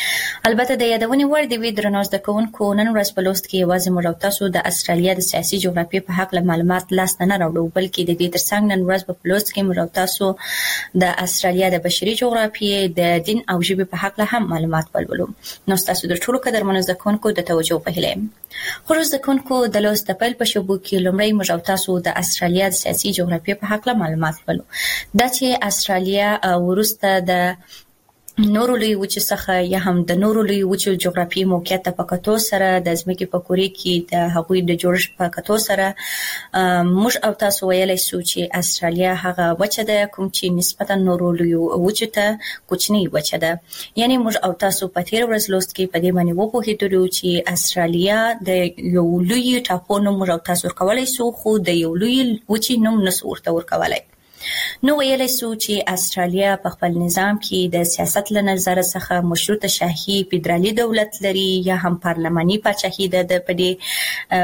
البته د یادونې وړ دی درنو زده کوونکو نن ورځ په لوست کې یوازې موږ او تاسو د استرالیا د سیاسي جغرافیې په حق له معلومات لاس نه راوړو، بلکې د دې ترڅنګ نن ورځ په لوست کې موږ او تاسو د استرالیا د بشري جغرافیې د دین او ژبې په حق له هم معلومات ولولو. نو تاسو د ټولو قدرمنو زده کوونکو د توجه په هیله خو زده کوونکو د لوست د پیل په شوبو کې لومړی موږ او تاسو د استرالیا د سیاسي جغرافیې په حق له معلومات ولولو. دا چې استرالیا ورسته د نورو لوی وچو څخه یا هم د نورو لوی وچو جغرافیایي موقعیت په کتو سره د ځمکې په کورې کې د هغوی د جوړښت په کتو سره موږ او تاسو ویلای شو چې استرالیا هغه وچه ده کوم چې نسبتا نورو لوی وچو ته کوچنی وچه ده. یعنی موږ او تاسو په تیر ورځ لوست کې په دې باندې وپوهیدلو چې استرالیا د یو لوی ټاپو نوم موږ او تاسو ورکولای شو، خو د یو لوی وچې نوم نسو ورته ورکولای. نو ویلای شو چې استرالیا په خپل نظام کې د سیاست له نظر څخه مشروطه شاهي فدرالي دولت لري یا هم پارلماني پاچاهي ده. د پدې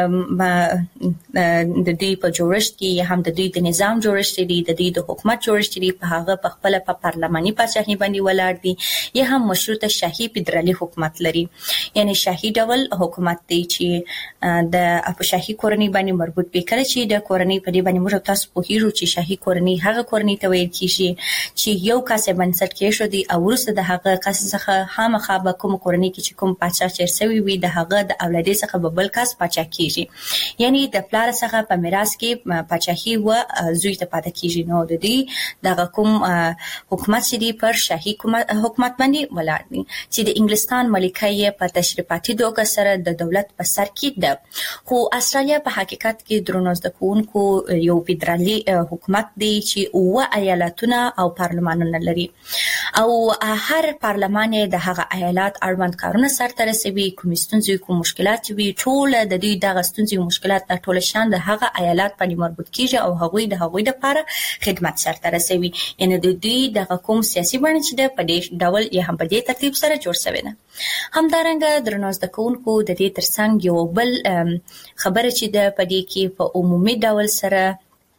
د دوی په جوړښت کې یا هم د دوی د نظام جوړښت دی، د دوی د حکومت جوړښت دی، په هغه په خپل په پارلماني پاچاهي باندې ولاړ دي یا هم مشروطه شاهي فدرالي حکومت لري. یعنی شاهي ډول حکومت دی چې د شاهي کورنۍ باندې مربوط به کړي چې د کورنۍ په دې باندې موږ تاسو په هیرو چې شاهي کورنۍ هغه کورنۍ ته ویل کیږي چې یو کس بنسټ کې شو دی او ورسره د هغه کس څخه خامخا به کوم کورنۍ کې چې کوم پاچا چیرسوي وي د هغه د اولادې څخه به بل کس پاچا کیږي. یعنی د پلار څخه په میراث کې پاچاهي و زوی ته پاتې کیږي. نو د دې د کوم حکومت چې دی پر شاهي حکومت باندې ولاړ دي چې د انګلستان ملکه یې په تشریفاتي دوکه سره د دولت په سر کې ده. خو استرالیا په حقیقت کې درنو زده کوونکو یو فدرالي حکومت دی چې او ایالتونه او پارلمانونه لري او هر پارلمان د هغه ایالت اړوند کارونه سرته رسوي. کوم ستونزې کوم مشکلات وي ټول د دوی د ستونزې او مشکلات د ټول شان د هغه ایالت باندې مربوط کیږي او هغوی د هغوی لپاره خدمت سرته رسوي. یعنی د دوی د کوم سیاسي بڼه چې د پدې ډول یا هم په دې ترتیب سره جوړ شوی ده. همدارنګه درنو زده کوونکو د دې ترڅنګ یو بل خبره چې د پدې کې په عمومي ډول سره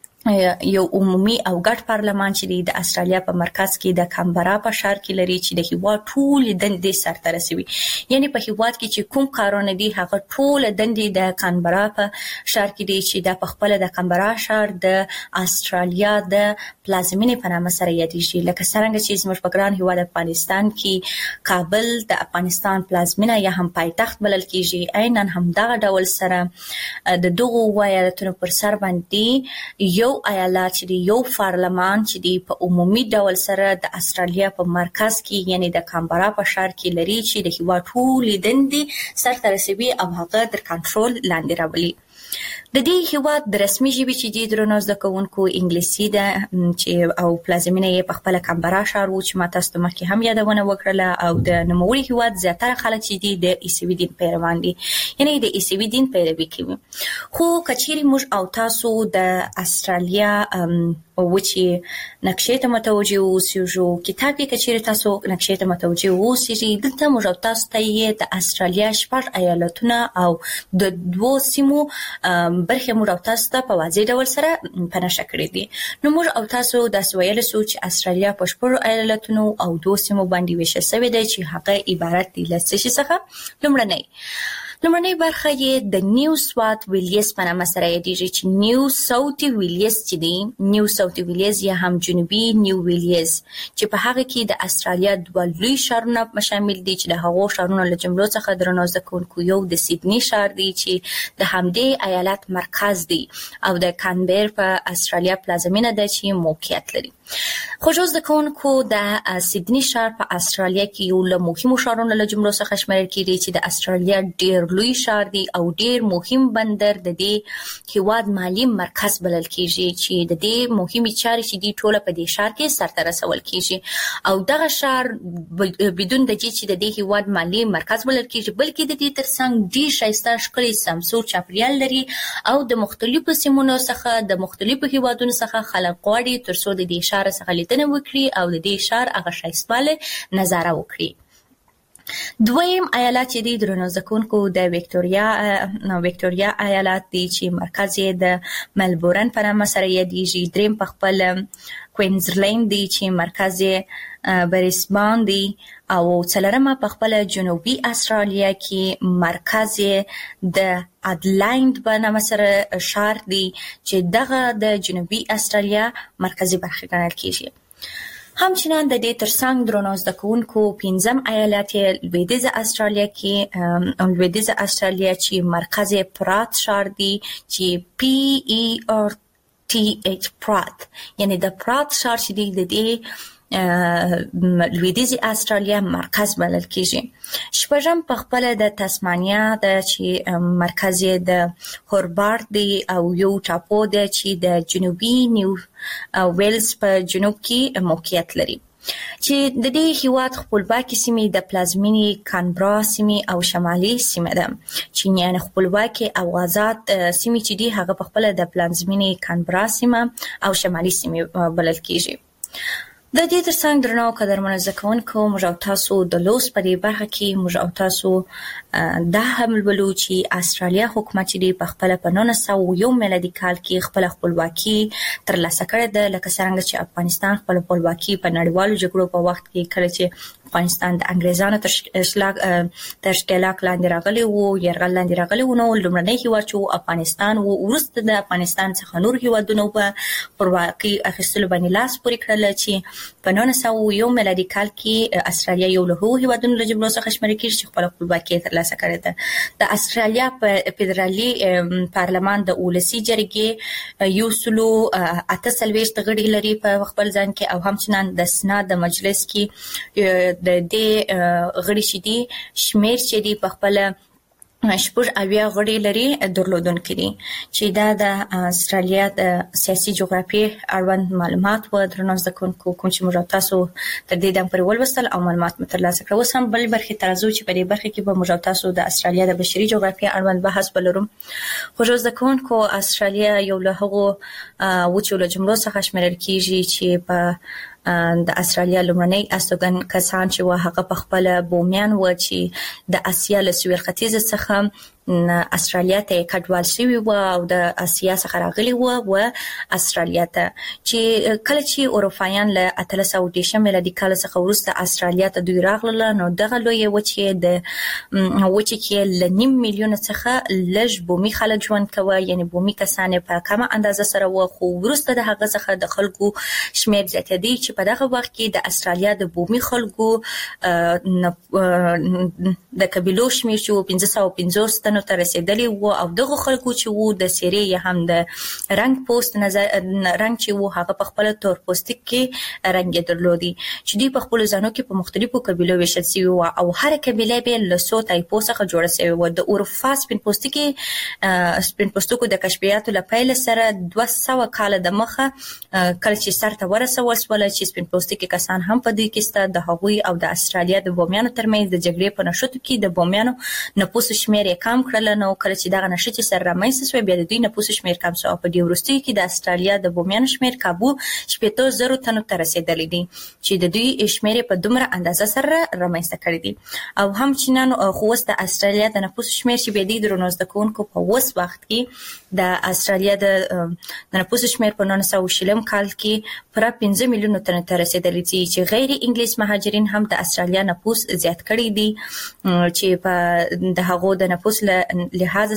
یو عمومي او ګډ پارلمان چې د استرالیا په مرکز کې د کامبرا په ښار کې لري چې د هیواد ټول دندې سرته رسوي. یعنی په هیواد کې چې کوم کارونه دي هغه ټول دندې د کامبرا په ښار کې دي چې د خپل د کامبرا ښار د استرالیا د پلازمینې په نامه سره یادېږي. لکه څنګه چې زموږ په ګران هیواد افغانستان کې کابل د افغانستان پلازمینه یا هم پایتخت بلل کیږي، عیناً هم دغه ډول سره د دغو وایالتونو پر سر باندې یو ایالت چې یو پارلمان چې دی په عمومي ډول سره د استرالیا په مرکز کې یعنی د کامبرا په ښار کې لري چې د هیواد ټول دندې سرته رسوي او هغه تر کنټرول لاندې راولي. د دې هیواد د رسمي ژبې چې د درنو زده کوونکو انګلیسي ده چې او پلازمینه یې په خپل کامبرا ښار و چې ما تاسو ته مخکې هم یادونه وکړله. او د نوموړي هیواد زیاتره خلک چې دي د عیسوي دین پیروان دي، یعنی د عیسوي دین پیروي کوي. خو کچېرې موږ او تاسو د استرالیا وچې نقشې ته متوجه اوسېږو، کتاب کې کچېرې تاسو نقشې ته متوجه اوسېږئ، دلته موږ او تاسو ته یې د استرالیا شپږ ایالتونه او د دوو سیمو برخې موږ او تاسو ته په واضح ډول سره په نښه کړې دي. نو موږ او تاسو داسې ویلی شو چې استرالیا په شپږو ایالتونو او دوو سیمو باندې ویشل شوې ده چې هغه عبارت دي له څه شي څخه. لومړنی لومړنۍ برخه یې د نیو ساوث ویلیز په نامه سره یادېږي چې نیو ساوث ویلیز چې دی نیو ساوث ویلیز یا هم جنوبي نیو ویلیز چې په هغه کې د استرالیا دوه لوی ښارونه شامل دي چې د هغو ښارونو له جملو څخه درنو زده کوونکو یو د سیدني ښار دی چې د همدې ایالت مرکز دی او د کانبر په استرالیا پلازمینه ده چې موقعیت لري. خو زده کوونکو د سیدني ښار په استرالیا کې یو له مهمو ښارونو له جملو څخه شمیرل کېږي چې د استرالیا ډېر لوی ښار دی او ډېر مهم بندر د دې هیواد مالی مرکز بلل کېږي چې د دې مهمې چارې چې دي ټوله په دې ښار کې سرته رسول کېږي. او دغه ښار بدون د دې چې د دې هیواد مالی مرکز بلل کېږي بلکې د دې ترڅنګ ډېر ښایسته ښکلی سمسور چاپیریال لري او د مختلفو سیمونو څخه د مختلفو هیوادونو څخه خلک غواړي تر څو د دې ښار څخه لیدنه وکړي او د دې ښار هغه ښایستوالی نظاره وکړي. دویم ایالت چې دی درنو زده کوونکو د ویکټوریا ویکټوریا ایالت دی چې مرکز یې د ملبورن په نامه سره یادېږي. دریم په خپل کوینزلند دی چې مرکز یې بریسبان دی او څلرمه په خپل جنوبي استرالیا کې مرکز د ادلایند په نامه سره شار دی چې دغه د جنوبي استرالیا مرکزی برخه ګڼل کیږي. همچنان د دې ترڅنګ درنو زده کوونکو پنځم ایالت لویدیځه استرالیا کې لویدیځه استرالیا چې مرکز پرات شار دی چې پی ای آر ټي ایچ پرات، یعنی د پرات شار چې دی د دې لویدیځه استرالیا مرکز بلل کیږي. شپږم په خپل د تسمانیا د چې مرکز د هوربارت دی او یو ټاپو دی چې د جنوبي نیو ویلز په جنوب کې موقعیت لري چې د دې هیواد خپلواکي سیمې د پلازمینی کانبرا سیمې او شمالي سیمه ده چې نه خپلواکي او آزاد سیمې چې دی هغه په خپل د پلازمینی کانبرا سیمه او شمالي سیمه بلل کیږي. د دې ترڅنګ درنو قدرمنو زده کوونکو موږ او تاسو د لوس په دې برخه کې موږ او تاسو دا هم ولولو چې استرالیا حکومت دی په خپل په نولس سوه یو میلادي کال کې خپل خپلواکي ترلاسه کړې ده، لکه څنګه چې افغانستان خپل خپلواکي په نړیوالو جګړو په وخت کې کله چې افغانستان د انګریزانو تر اشلاګ تر اشتلاک لاندې راغلی وو یرغل لاندې راغلی وو، نو لومړنی هیواد چې افغانستان وو وروسته د افغانستان څخه نور هیوادونو په خپلواکي اخیستلو باندې لاس پورې کړل چې په نولس سوه یو میلادي کال کې استرالیا یو له هغو هیوادونو له جملو څخه شمېرل کېږي چې خپله خپلواکي ترلاسه کړې ده. د استرالیا په فدرالي پارلمان د ولسي جرګې یو سلو اته څلوېښت غړي لري په خپل ځان کې او همچنان د سنا د مجلس کې د دې غړي چې دي شمېر چې دي په خپل شپږ اویا غړي لري درلودونکي دي چې دا د استرالیا د سیاسي جغرافیې اړوند معلومات و. درنو زده کوونکو کوم چې موږ تاسو تر دې دم پورې ولوستل او معلومات مو ترلاسه کړل، اوس هم بل برخې ته راځو چې په دې برخه کې به موږ تاسو د استرالیا د بشري جغرافیې اړوند بحث ولرو. خو زده کوونکو استرالیا یو له هغو وچو له جملو څخه شمېرل کیږي چې په د استرالیا لومړنی استوګن کسان چې و هغه په خپل بومیان و چې د اسیا له سویل ختیځ څخه استرالیا ته کډوال شوي و او د اسیا څخه راغلي و و استرالیا ته چې کله چې اروپایان له اتلس سوه دېرشم میلادي کال څخه وروسته استرالیا ته دوی راغلل، نو دغه لوی وچې د وچې کې له نیم میلیون څخه لږ بومي خلک ژوند کوي، یعنی بومي کسان په کمه اندازه سره و. خو وروسته د هغه څخه د خلکو شمېر زیاتېدی چې په دغه وخت کې د استرالیا د بومي خلکو د قبیلو شمېر چې پنځه سوه پنځوس تنو ته رسیدلی وو او دغه خلکو چې وو د سیرې یا هم د رنګ پوست نظر رنګ چې وو هغه په خپل تور پوستک کې رنګ درلودي چې دوی په خپل ځانو کې په مختلفو قبیلو ویشل شوي وو او هر قبیله به له څو ټایپو څخه جوړه شوې وه. د اروپا سپین پوستکي سپین پوستکو د کشفیاتو له پیل سره دوه سوه کاله د مخه کله چې سر ته ورسول شول چې سپین پوستکي کسان هم په دوی کې سته، د هغوی او د استرالیا د بومیانو ترمنځ د جګړې په نښتو کې د بومیانو نفوس شمېر یې کم کړل، نو کله چې دغه نښتې سره رامنځته شوې بیا د دوی نفوس شمېر کم شو او په دې وروستیو کې د استرالیا د بومیانو شمېر کابو شپېته زرو تنو ته رسېدلی دی چې د دوی شمېر په دومره اندازه سره رامنځته کړی دی. او همچنان خو اوس د استرالیا د نفوس شمېر چې بیا دی درنو زده کوونکو په اوس وخت کې د استرالیا د نفوس شمېر په نولس سوه شلم کال کې پر پنځه میلیونو تنو ته رسېدلی دي چې غیر انګلیس مهاجرین هم د استرالیا نفوس زیات کړی دي چې په د هغو د نفوس له لحاظ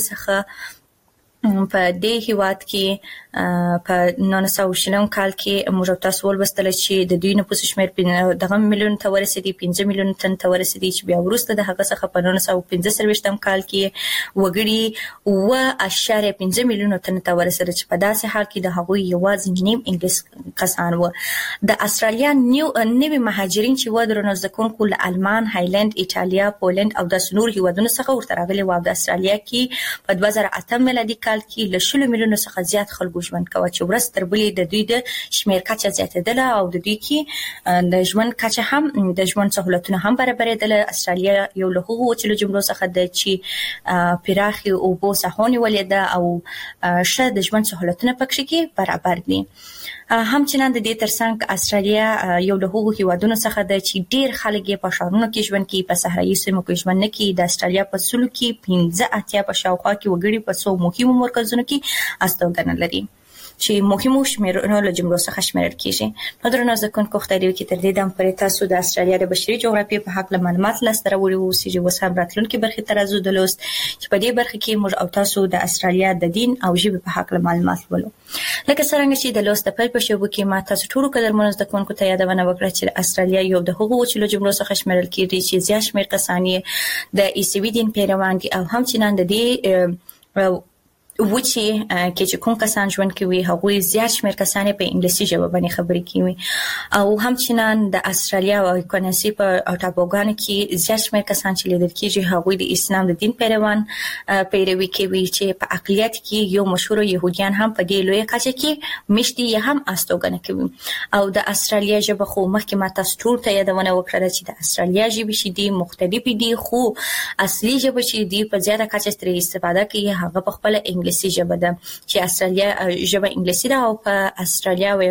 څخه په دې هیواد کې په نولس سوه شلم کال کې موږ تاسو ولوستل چې د دوی نفوس شمېر دغه میلیون ته ورسېدی پنځه میلیون تن ته ورسېدی چې بیا وروسته د هغه څخه په نولس سوه پنځه څلوېښتم کال کې وګړي اوه اعشاریه پنځه میلیونو تن ته ورسېدل چې په داسې حال کې د هغوی یوازې نیم انګلیس کسان وو. د استرالیا نیو نوي مهاجرین چې و درنو زده کوونکو له آلمان، هایلند، ایټالیا، پولند او داسې نور هیوادونو څخه ورته راغلي وو. د استرالیا کې په دوه زره اتم میلادي کال کې له شلو میلیونو څخه زیات خلکو ژوند کوه چې ورځ تر بلې د دوی د شمېر کچه زیاتېدله او د دوی کې د ژوند کچه هم د ژوند سهولتونه هم برابرېدله. استرالیا یو له هغو وچلو جملو څخه ده چې پراخې اوبو ساحو نیولې ده او ښه د ژوند سهولتونه پکې کې برابر دي. همچنان د دې ترڅنګ استرالیا یو له هغو هیوادونو څخه ده چې ډېر خلک یې په ښارونو کې ژوند کوي، په صحرایي سیمو کې ژوند نه کوي. د استرالیا په سلو کې پنځه اتیا په شاوخوا کې وګړي په څو مهمو مرکزونو کې استوګنه لري. چې مهمو شمیرونو له جملو څخه شمیرل کیږي. نو درنو زکونکو خدای دې کې تر دې دم پرې تاسو د استرالیا د بشري جغرافیې په حق معلومات لاسته راوړي وو چې وسام راتلونکي برخې ترازو د لوست چې په دې برخه کې موږ او تاسو د استرالیا د دین او ژبې په حق معلومات ولو. لکه څنګه چې د لوست په پیل شوبو کې ما تاسو ټول قدرمنو زکونکو ته یادونه وکړه چې استرالیا یو د هغو چې له جملو څخه شمیرل کیږي چې زیات شمیر کسان د عیسوي دین پیروان دي او همچنان د دې و چې کې چې کوم کسان ژوند کوي هغوی زیات شمیر کسان په انګلیسي ژبه باندې خبرې کوي او همچنان د استرالیا او کناسي په او ټاپوګانو کې زیات شمیر کسان چې لیدل کېږي هغوی د اسلام د دین پیروان پیروي کوي چې په اقلیت کې یو مشهور يهوديان هم په دې لوی کچه کې مشتي هم استوګنه کوي او د استرالیا ژبه خو مخکې ما تاسو ټول ته یادونه وکړه چې د استرالیا ژبه شې دي مختلف دي خو اصلي ژبه چې دي په زیاته کچه ترې استفاده کوي هغه په خپل انګلیسي ژبه ده چې استرالیا ژبه انګلیسي ده او په استرالیا او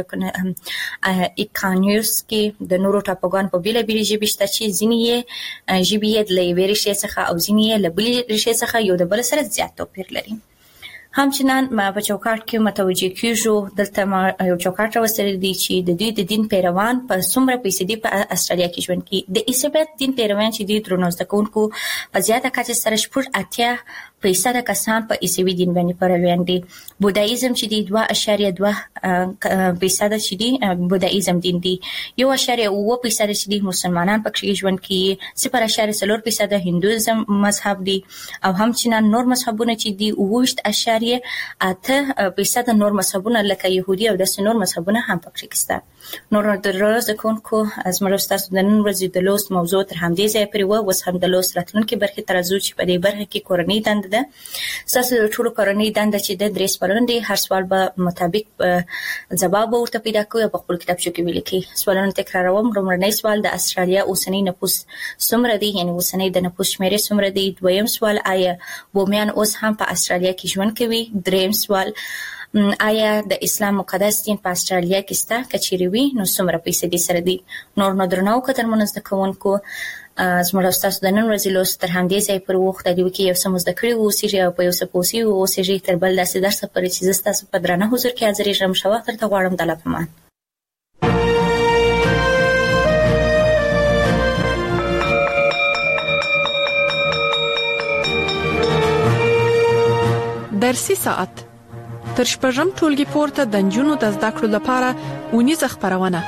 اکانیوس کې د نورو ټاپوګان په بیل بیل ژبه شته چې ځینې ژبې د لوي ریښې څخه او ځینې له بل ریښې څخه یو د بل سره زیات توپیر لري. همچنان ما په چوکاټ کې متوجه کیږو دلته ما یو چوکاټ راوستل دي چې د دوی د دین پیروان په څومره فیصدي په استرالیا کې ژوند کوي. د عیسوي دین پیروان چې دي درنو زکونکو په زیاته کچه سره شپږ اتیا فیصد کسان په عیسوي دین باندې پیروان دي. بودایزم چې دي دوه اشاریه دوه فیصد چې دي بودایزم دین دي. یو اشاریه اوه فیصد چې دي مسلمانان پکې ژوند کوي. صفر اشاریه څلور فیصد هندویزم مذهب دي او همچنان نور مذهبونه چې دي اوه اشاریه اته فیصد نور مذهبونه لکه يهودي او د نور مذهبونه هم پکې شته. نور د روز کوونکو از مرستاسو د نن ورځې د لوست موضوع تر همدې ځای پورې و. اوس هم د لوست راتلونکي برخې ترازو چې په دې برخه کې کورنۍ دنده ده. تاسو ټول کورنۍ دنده چې د درې سوالونه دي هر سوال به مطابق ځواب ورته پیدا کوي په خپل کتابچو کې ولیکي. سوالونه تکراروم. لومړنی سوال د استرالیا اوسنی نفوس څومره دی یعنی اوسنی د نفوس شمیرې څومره دی. دویم سوال آیا بومیان اوس هم په استرالیا کې ژوند کوي. دریم سوال آیا د اسلام مقدس دین په استرالیا کې ستا کچېری وي نو څومره فیصدي سره دي. نور نو درنو کتر منځ د کوونکو زموږ تاسو د نن ورځې لوست تر همدې ځای پر وخت د دې کې یو څه مزد کړی وو چې او په یو څه پوسی وو چې تر بل داسې درس پر چې تاسو په درنه حضور کې حاضر یم شو تر ته غواړم د لپمان. درسي ساعت تر شپږم ټولګي پورته د جنونو د زده کړو لپاره ونیزه خبرونه.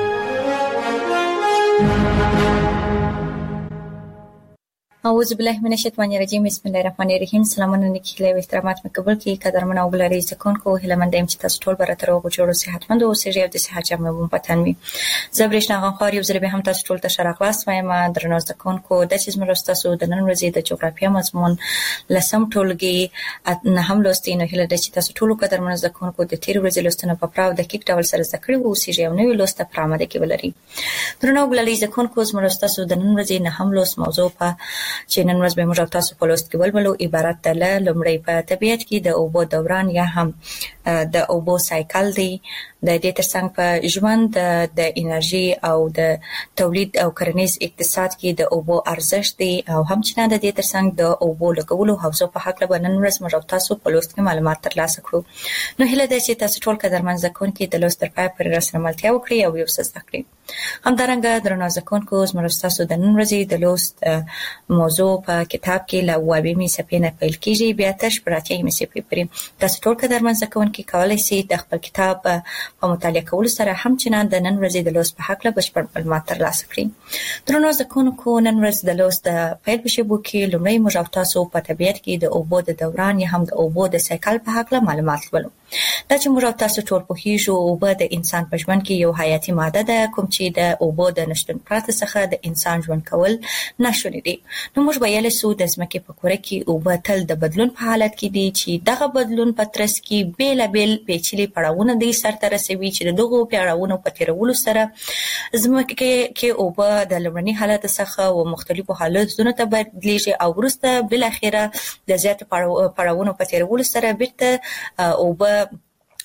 اعوذ بالله من الشیطان الرجیم. بسم الله الرحمن الرحیم. سلامونه نیکي او احترامات مقبول کی قدرمن او بلری زکونکو هلمندیم چې تاسو ټول براتر او جوړو صحتمند او سری او د صحت جامه مو پتن وي. زبرش نه غوړ یو زره به هم تاسو ټول ته شرق واس وایم درنو زکونکو د چیز مرسته تاسو د نن ورځې د جغرافیه مضمون لسم ټولګي نه هم لوستینو هله د چې تاسو ټول قدرمن زکونکو د تیر ورځې لوستنه په پراو د کیک ډول سره زکړې وو سری او نوې لوسته پرامه د کې ولري. درنو بلری زکونکو زمرسته تاسو د نن ورځې نه هم لوست موضوع په چې نن ورځ به موږ تاسو په لوست کې ولولو عبارت ده له لومړی په طبیعت کې د اوبو دوران یا هم د اوبو سایکل دی. د دې ترڅنګ په ژوند د انرژي او د تولید او کرنیز اقتصاد کې د اوبو ارزښت دی او همچنان د دې ترڅنګ د اوبو لګولو حوزو په حق له نن ورځ موږ تاسو په لوست کې معلومات ترلاسه کړو. نو هله ده چې تاسو ټول قدرمن زکونکو د لوست تر پای پورې راسره ملتیا وکړي او یو څه زده کړئ. همدارنګه درنو زکونکو موږ تاسو د نن ورځې د لوست موضوع په کتاب کې له اوومې صفحې نه پیل کیږي بیا تر شپږمې صفحې پورې. تاسو ټول قدرمن زکونکو کولای شئ د خپل کتاب په مطالعه کولو سره همچنان د نن ورځې د لوست په حق له بشپړ معلومات ترلاسه کړئ. درنو زکونکو نن ورځ د لوست پیل په شیبو کې لومړی موږ تاسو په طبیعت کې د اوبو د دوران یا هم د اوبو د سایکل په حق له معلومات ولرو. دا چې موږ تاسو ټول په هیڅ اوبه د انسان په ژوند کې یو حیاتي ماده ده کوم چې د اوبو د نشټون پرته څخه د انسان ژوند کول ناشونی دي. نو موږ ویل سو د ځمکې په کوره کې اوبه تل د بدلون په حالت کې دي چې دغه بدلون په ترڅ کې بیل بیل پیچلي پړاوونه دي سرته رسوي چې دغه پړاوونو په تیرولو سره ځمکې کې اوبه د لومړني حالت څخه او مختلفو حالتونو ته بدلیږي او وروسته بل اخیره د زیات پړاوونو په تیرولو سره بیرته اوبه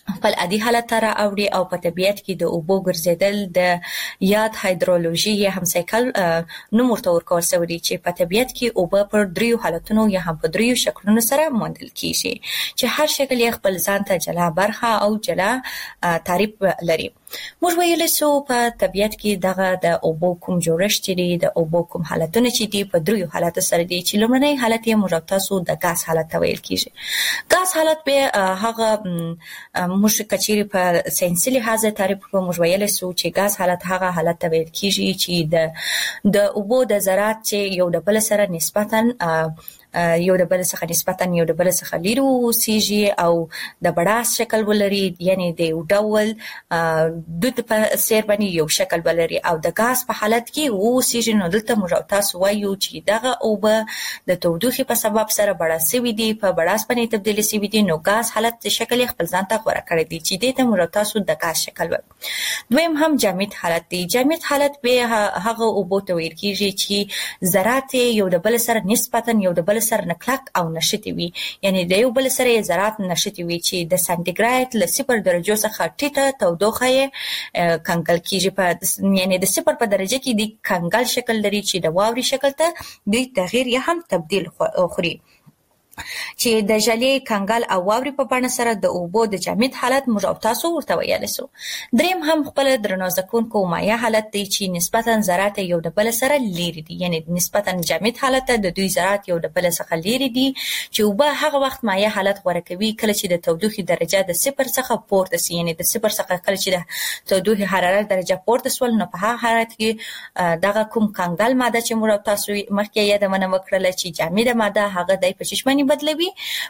خپل عادي حالت ته راوړي او په طبیعت کې د اوبو ګرځیدل د یاد هایدرولوژي یا همسایکل نوم ورته ورکول شوی دی چې په طبیعت کې اوبه پر دریو حالتونو یا هم په دریو شکلونو سره موندل کیږي چې هر شکل یې خپل ځان ته جلا برخه او جلا تعریف لري. موږ ویل سو په طبیعت کې دغه د اوبو کوم جوړښت دی، د اوبو کوم حالتونه چې دی په دریو حالت سره دی چې لومړنی حالت یې موږ تاسو د غاز حالت ته ویل کیږي. غاز حالت به هغه موږ کچيري په ساينسي لحاظ تعریف کوو. موږ ویل سو چې غاز حالت هغه حالت ته ویل کیږي چې د د اوبو د ذرات چې یو د بل سره نسبتاً یو د بل څخه نسبتاً یو د بل څخه لري اوسېږي او د بړاس شکل ولري، یعنی د یو ډول د په سیر باندې یو شکل ولري او د غاز په حالت کې اوسېږي. نو دلته موږ تاسو وایو چې دغه اوبه د تودوخې په سبب سره بړاس شوي دي، په بړاس باندې تبدیل شوي دي، نو غاز حالت شکل خپل ځان ته غوره کړی دی چې دې ته موږ تاسو د غاز شکل وایو. دویم هم جامد حالت دی. جامد حالت به هغه اوبو ته ویل کیږي چې ذرات یو د بل سره نسبتاً یو د بل سره نکلک او نشتی وي، یعنی د یو بل سره ذرات نشتی وي چې د سانتیګریډ له صفر درجو څخه ټیټه تودوخه یې کنګل کیږي. په یعنی د صفر په درجه کې د کنګل شکل لري چې د واوري شکل ته د تغییر یا هم تبديل خوري چې د جلې کنګل او واوري په بڼه سره د اوبو د جامد حالت موږ او تاسو ورته ویل سو. دریم هم خپل درنو ځکونکو مایع حالت دی چې نسبتاً ذرات یو د بل سره لري دي، یعنی نسبتاً جامد حالت د دوی ذرات یو د بل څخه لري دي چې اوبه هغه وخت مایع حالت غوره کوي کله چې د تودوخې درجه د صفر څخه پورته شي، یعنی د صفر څخه کله چې د تودوخې حرارت درجه پورته شول نو په هغه حالت کې دغه کوم کنګل ماده چې موږ تاسو مخکې یادونه وکړه چې جامده ماده هغه د پچشمنی بدلوي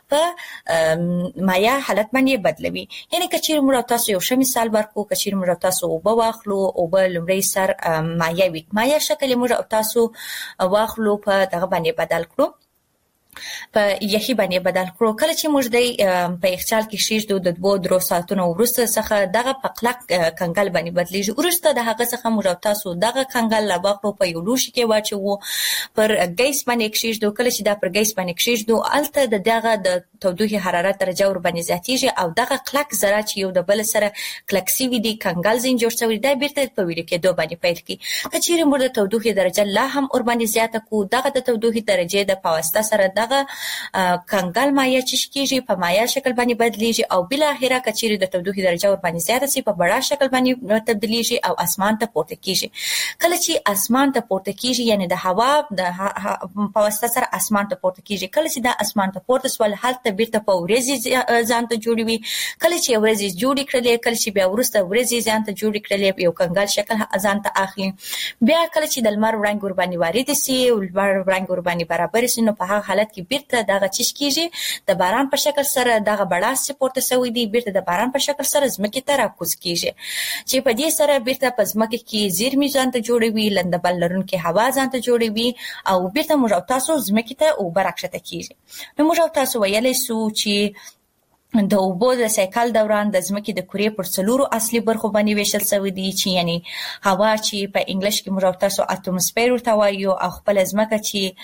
په مایع حالت باندې بدلوي. یعنی کچیر موږ تاسو یو ښه مثال ورکو، کچیر موږ تاسو اوبه واخلو، اوبه لومړی سر مایع وي، مایع شکل موږ تاسو واخلو په دغه باندې بدل کړو، په یخي باندې بدل کړو. کله چې موږ د په یخچال کې شیږدو د دوه درو ساعتونو وروسته څخه دغه په کلک کنګل باندې بدلیږي. وروسته د هغه څخه موږ تاسو دغه کنګل لا واخلو په یو لوښي کې واچوو، پر ګیس باندې کښیږدو. کله چې دا پر ګیس باندې کښیږدو الته د دغه د تودوخې حرارت درجه ور باندې زیاتیږي او دغه کلک ذرات یو د بل سره کلک سوي دي، کنګل ځین جوړ شوی دی، بیرته په ویلې کې دوه باندې پیل کی. کچېرې موږ د تودوخې درجه لا هم ور باندې زیاته کو، دغه د تودوخې درجه د پواسطه سره دغه کنګل مایع چې کیږي په مایع شکل باندې بدلیږي او بل اخره کچېرې د تودوخې درجه ور باندې زیاته سي په بڑا شکل باندې تبدیلیږي او اسمان ته پورته کیږي. کله چې اسمان ته پورته کیږي یعنی د هوا د پواسطه سره اسمان ته پورته کیږي، کله چې د اسمان ته پورته سول حالت بیرته په ورځې ځان ته جوړوي. کله چې ورځې جوړې کړلې، کله چې بیا ورسته ورځې ځان ته جوړې کړلې، یو کنګل شکل ځان ته اخلي. بیا کله چې د لمر وړانګ ور باندې وارد سي او لمر وړانګ ور باندې برابر سي نو په هغه حالت کې بیرته دغه چیش کیږي د باران په شکل سره دغه بڑاس پورته سوی دی، بیرته د باران په شکل سره ځمکې ته راکوز کیږي چې په دې سره بیرته په ځمکه کې زیرمې ځان ته جوړوي، لندبل لرونکي هوا ځان ته جوړوي او بیرته موږ تاسو ځمکې ته اوبه راکښته کیږي. نو موږ تاسو ویلې سو چې د اوبو د سایکل دوران د ځمکې د کورې پر څلورو اصلي برخو باندې ویشل شوی دی چې یعنی هوا چې په انګلیش کې موږ تاسو اټموسفیر ورته وایو او خپل ځمکه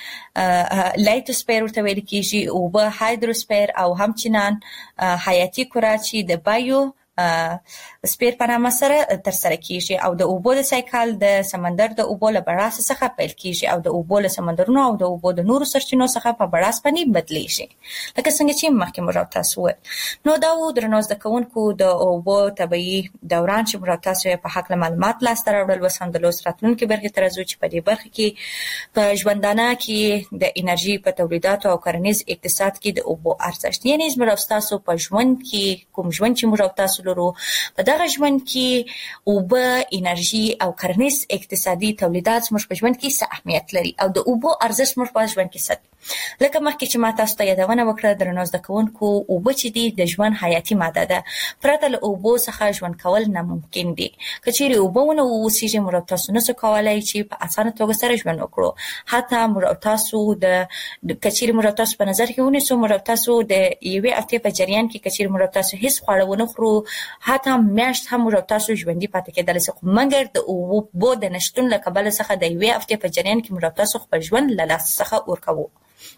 چې لایټوسفیر ورته ویل کیږي، اوبه هایدروسفیر او همچنان حیاتي کره چې د بایو سپیر په نامه سره تر سره کیږي او د اوبو د سایکل د سمندر د اوبو له بړاس څخه پیل کیږي او د اوبو له سمندرونو او د اوبو د نورو سرچینو څخه په بړاس باندې بدلیږي. لکه څنګه چې مخکې موږ تاسو وویل. نو دا و درنو زده کوونکو د اوبو طبيعي دوران چې موږ تاسو په حق معلومات لاسته راوړل وسم د لوست راتلونکي برخه تر ازو چې په دې برخه کې په ژوندانه کې د انرژي په تولیداتو او کرنیز اقتصاد کې د اوبو ارزښت، یعنی موږ تاسو په ژوند کې کوم ژوند چې موږ تاسو په دغه ژوند کې اوبه، انرژي او کرنیز اقتصادي تولیدات زموږ په ژوند کې څه اهمیت لري او د اوبو ارزښت زموږ په ژوند کې څه. لکه مخکې چې ما تاسو ته یادونه وکړه درنو زده کوونکو، اوبه چې دي د ژوند حیاتي ماده ده، پرته له اوبو څخه ژوند کول ناممکن دي. که چیرې اوبه ونه واوسېږي موږ تاسو نشو کولای چې په اسانه توګه سره ژوند وکړو. حتی موږ تاسو د که چیرې موږ تاسو په نظر کې ونیسو موږ تاسو د یوې هفتې په جریان کې که چیرې موږ تاسو هیڅ خواړه ونه خورو حتی میاشت هم موږ تاسو ژوندۍ پاتې کېدلی شو، مګر د اوبو د نشتون له کبله څخه د یوې هفتې په جریان کې موږ تاسو خپل ژوند له لاسه څخه ورکوو.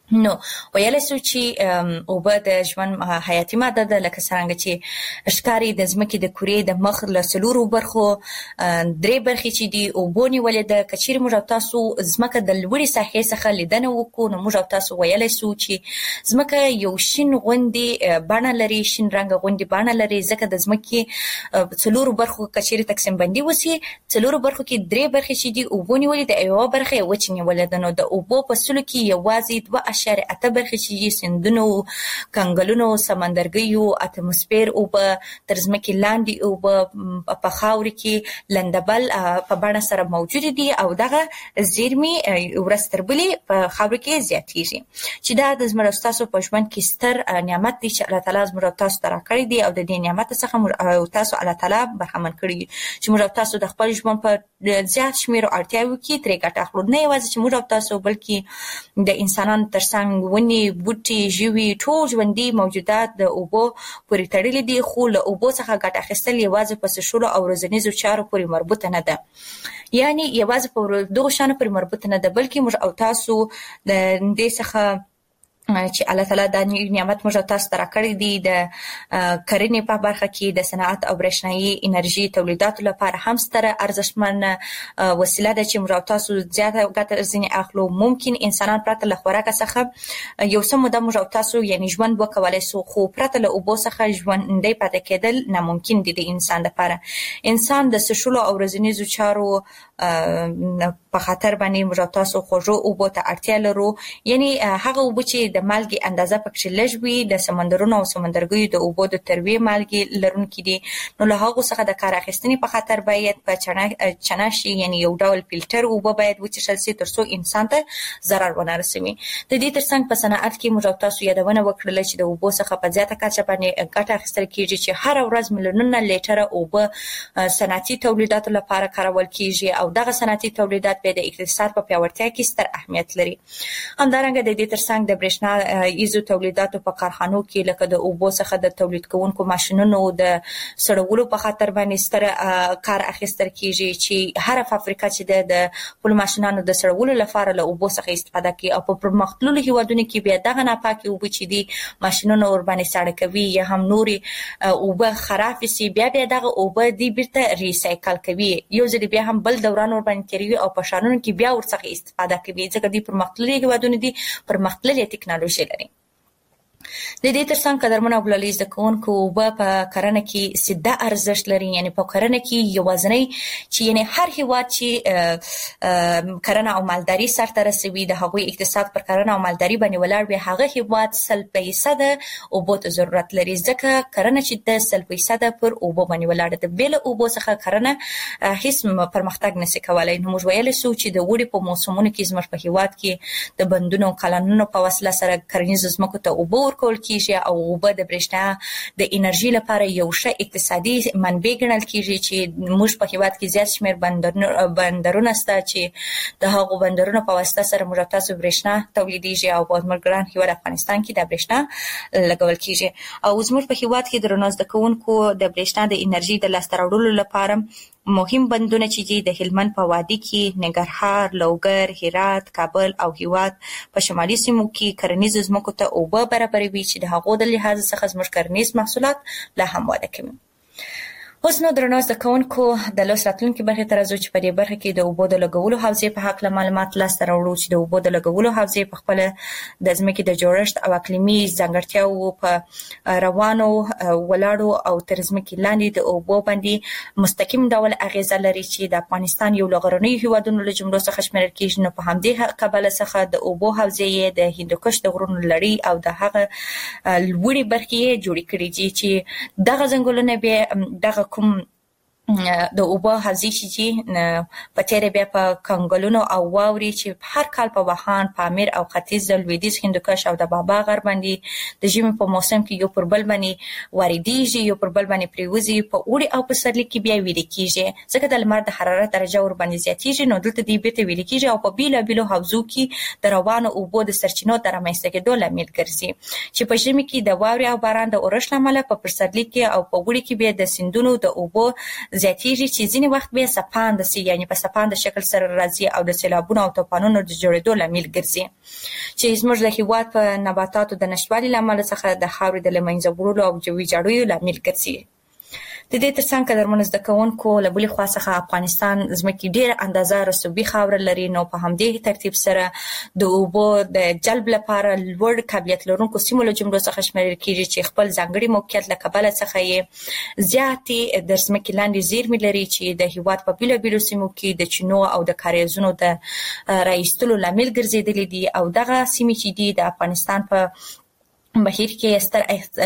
نو ویلای سو چې اوبه د ژوند حیاتي ماده ده، لکه څنګه چې ښکاري د ځمکې د کورې د مخ له څلورو برخو درې برخې چې دي اوبو نیولې ده. که چیرې موږ او تاسو ځمکه د لوړې ساحې څخه لیدنه وکړو نو موږ او تاسو ویلای سو چې ځمکه یو شین غوندې بڼه لري، شین رنګ غوندې بڼه لري، ځکه د ځمکې څلورو برخو که چیرې تقسیم بندي وسي څلورو برخو کې درې برخې چې دي اوبو نیولې ده، یوه برخه یې وچې نیولې ده. نو د اوبو په سلو کې یوازې دوه اشاریه اته برخې چې سیندونو، کنګلونو، سمندرګیو، اتموسفیر اوبه، تر ځمکې لاندې اوبه په خاورې کې لندبل په بڼه سره موجود دي او دغه زیرمې ورځ تر بلې په خاورې کې زیاتېږي، چې دا د زموږ او ستاسو په ژوند کې ستر نعمت دی چې الله تعالی زموږ او تاسو ته راکړی دی او د دې نعمت څخه موږ تاسو الله تعالی برخمن کړي چې موږ او تاسو د خپل ژوند په زیات شمېر اړتیاوو کې ترې ګټه اخلو. نه یوازې چې موږ او تاسو بلکې د انسانانو ترڅنګ ونې، بوټي، ژوي، ټول ژوندي موجودات د اوبو پورې تړلي دي، خو له اوبو څخه ګټه اخیستل یوازې په څښلو او ورځنیزو چارو پورې مربوطه نه ده، یعنی یوازې په دغو شیانو پورې مربوطه نه ده، بلکې موږ او تاسو د دې څخه چې الله تعالی دا نعمت موږ تاسو ته راکړی دی د کرنې په برخه کې د صنعت او برېښنایي انرژي تولیداتو لپاره هم ستره ارزښتمنه وسیله ده چې موږ تاسو زیاته ګټه ځینې اخلو. ممکن انسانان پرته له خوراک څخه یو څه موده موږ تاسو یعنی ژوند وکولای سو، خو پرته له اوبو څخه ژوندی پاتې کېدل ناممکن دي د انسان لپاره. انسان د څښلو او ورځنیزو چارو په خاطر باندې موږ تاسو خوږو اوبو ته اړتیا لرو، یعنی هغه اوبه چې د مالګې اندازه پکې لږ وي، د سمندرونو او سمندرګیو د اوبو د تروې مالګې لرونکي دي، نو له هغو څخه د کار اخیستنې په خاطر باید په چنه شي، یعنی یو ډول فلټر اوبه باید وڅښل شي ترڅو انسان ته ضرر ونه رسوي. د دې ترڅنګ په صنعت کې موږ تاسو یادونه وکړله چې د اوبو څخه په زیاته کچه باندې ګټه اخیستل کېږي، چې هر ورځ میلیونونه لیټره اوبه صنعتي تولیداتو لپاره کارول کېږي او دغه صنعتي تولیدات بیا د اقتصاد په پیاوړتیا کې ستر اهمیت لري. همدارنګه د دې ترڅنګ د برېښنا ایزو تولیداتو په کارخانو کې لکه د اوبو څخه د تولید کوونکو ماشینونو د سړولو په خاطر باندې ستر کار اخیستل کېږي، چې هر فابریکه چې د خپل ماشینانو د سړولو لپاره له اوبو څخه استفاده کوي او په پرمختللو هیوادونو کې بیا دغه ناپاکې اوبه چې دي ماشینونه ور باندې ساړه کوي یا هم نورې اوبه خراب شي، بیا بیا دغه اوبه دی بیرته ریسایکل کوي، یو ځل بیا هم بل دوران ور باندې تیروي او په شانونو کې بیا ورڅخه استفاده کوي، ځکه دی پرمختللي هیوادونه دي پرمختللي ټکنالوژي لري. د دې ترڅنګ قدرمن او بلالي زده کوونکو اوبه په کرنه کې سده ارزښت لري، یعنی په کرنه کې یوازینی چې یعنی هر هیواد چې کرنه او مالداري سرته رسوي د هغوی اقتصاد پر کرنه او مالداري باندې ولاړ وي، هغه هیواد سل فیصده اوبو ته ضرورت لري، ځکه کرنه چې د سل فیصده پر اوبو باندې ولاړه ده، بل اوبو څخه کرنه هیڅ پرمختګ نشي کولای. نو موږ ویل سو چې د وړي په موسمونو کې زموږ په هیواد کې د بندونو کلانونو په وسیله سره کرنیز ځمکو ته اوبه ورکول کیږي او اوبه د برېښنا د انرژي لپاره یو ښه اقتصادي منبع ګڼل کیږي، چې موږ په هیواد کې زیات شمېر بندرونه بندرونه شته چې د هغو بندرونو په واسطه سره موږ تاسو برېښنا تولیدېږي او په زموږ ګران هیواد افغانستان کې د برېښنا لګول کیږي. او زموږ په هیواد کې د درنو زده کوونکو د برېښنا د انرژي د لاسته راوړلو لپاره مهم بندونه چې دي د هلمند په وادي کې، ننګرهار، لوګر، هرات، کابل او هیواد په شمالي سیمو کې کرنیزو ځمکو ته اوبه برابروي، چې د هغو د لحاظ څخه زموږ کرنیز محصولات لا هم وده کوي. اوس نو درنو زده کوونکو د لوست راتلونکي برخې ته راځو چې په دې برخه کې د اوبو د لګولو حوزې په هکله معلومات لاسته راوړو، چې د اوبو د لګولو حوزې په خپله د ځمکې د جوړښت او اقلیمي ځانګړتیاوو په روانو ولاړو او تر ځمکې لاندې د اوبو باندې مستقیم ډول اغیزه لري، چې د افغانستان یو له غرنیو هیوادونو له جملو څخه شمیرل کېږي. نو په همدې کبله څخه د اوبو حوزې یې د هندوکش د غرونو لړۍ او د هغه لوړې برخې یې جوړې کړي دي، چې دغه ځنګلونه بیا دغه کوم د اوبو حوزې چې په تیره بیا په کنګلونو او واورې چې هر کال په واخان، پامیر او ختیځ د لویدیځ هندوکش او د بابا غر باندې د ژمي په موسم کې یو پر بل باندې واردېږي، یو پر بل باندې پریوځي، په اوړي او پسرلي کې بیا ویلې کېږي، ځکه د لمر د حرارت درجه ور باندې زیاتېږي، نو دلته دی بیرته ویلې کېږي او په بېلابېلو حوزو کې د روانو اوبو د سرچینو د رامنځته کېدو لامل ګرځي، چې په ژمي کې د واورې او باران د اورښت له امله په پسرلي کې او په اوړي کې بیا د سیندونو د اوبو زیاتېږي چې ځینې وخت به سپاند سي، یعنی په سپاند شکل سره راځي او د سیلابونو او طوفانونو د جوړېدو لامل ګرځي چې زموږ د هیواد په نباتاتو د نشتوالي لامل څخه د خاورې د لمنځه وړلو او جوړې جوړېدو لامل ګرځي. د دې ترڅنګ قدرمنو زده کوونکو له بلې خوا څخه افغانستان ځمکې ډېره اندازه رسوبي خاوره لري، نو په همدې ترتیب سره د اوبو د جلب لپاره لوړ قابلیت لرونکو سیمو له جملو څخه شمیرل کېږي چې خپل ځانګړي موقعیت له کبله څخه یې زیاتې د ځمکې لاندې زیرمې لري چې د هیواد په بېلابېلو سیمو کې د چینو او د کاریزونو د رایستلو لامل ګرځېدلي دي او دغه سیمې چې دي د افغانستان په بهیر کې ستر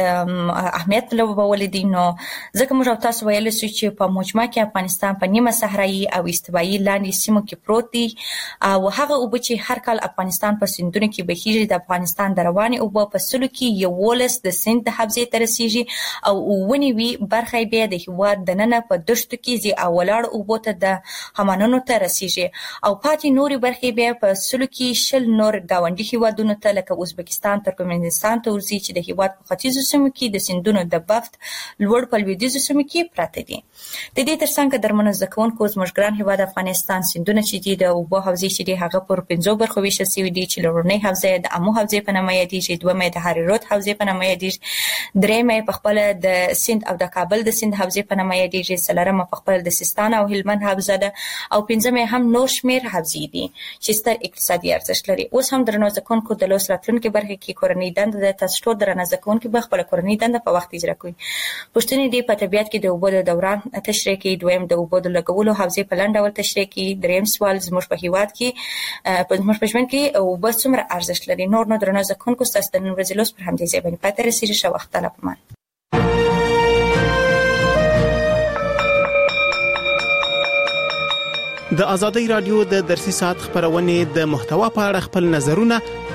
اهمیت لوبولی دي. نو ځکه موږ او تاسو ویلی شو چې په مجموع کې افغانستان په نیمه صحرایي او استوایي لاندې سیمو کې پروت دي او هغه اوبه چې هر کال افغانستان په سیندونو کې بهیږي د افغانستان د روانې اوبه په سلو کې یولس د سیند د حوزې ته رسیږي او اووه نوي برخه یې بیا د هېواد دننه په دښتو کې ځي او ولاړو اوبو ته د همانونو ته رسیږي او پاتې نورې برخې بیا په سلو کې شل نور ګاونډي هېوادونو ته لکه ازبکستان، ترکمنستان ته ورځي چې د هېواد په ختیځو سیمو کې د سیندونو د بفت لوړ په لویدیځو سیمو کې پراته دي. د دې ترڅنګ قدرمنو زده کوونکو زموږ ګران هېواد افغانستان سیندونه چې دي د اوبو حوزې چې دي هغه پر پنځو برخو ویشل شوي دي چې لومړنۍ حوزه یې د امو حوزې په نامه یادېږي، دویمه یې د هاري رود حوزې په نامه یادېږي، درېیمه یې په خپله د سیند او د کابل د سیند حوزې په نامه یادېږي، څلورمه په خپله د سیستان او هلمند حوزه ده او پنځمه یې هم نور شمېر حوزې دي چې ستر اقتصادي ارزښت لري. اوس هم درنو زده کوونکو د لوست راتلونکې برخه کې کورنۍ دنده ده. تاسو ټول درنه زده کوونکي به خپله کورنۍ دنده په وخت اجرا کوي. پوښتنې دي په طبیعت کې د اوبو د دوران تشریح کوي، دویم د اوبو د لګولو حوزې په لنډ ډول تشریح کوي، دریم سوال زموږ په هېواد کې په زموږ په ژوند کې اوبه څومره ارزښت لري. نور نو درنو زده کوونکو ستاسو د نن ورځې لوست پر همدې ځای باندې پای ته رسېږي. ښه وخت الله پامان. د ازادۍ راډیو د درسي ساعت خبرونه د محتوا په اړه خپل نظرونه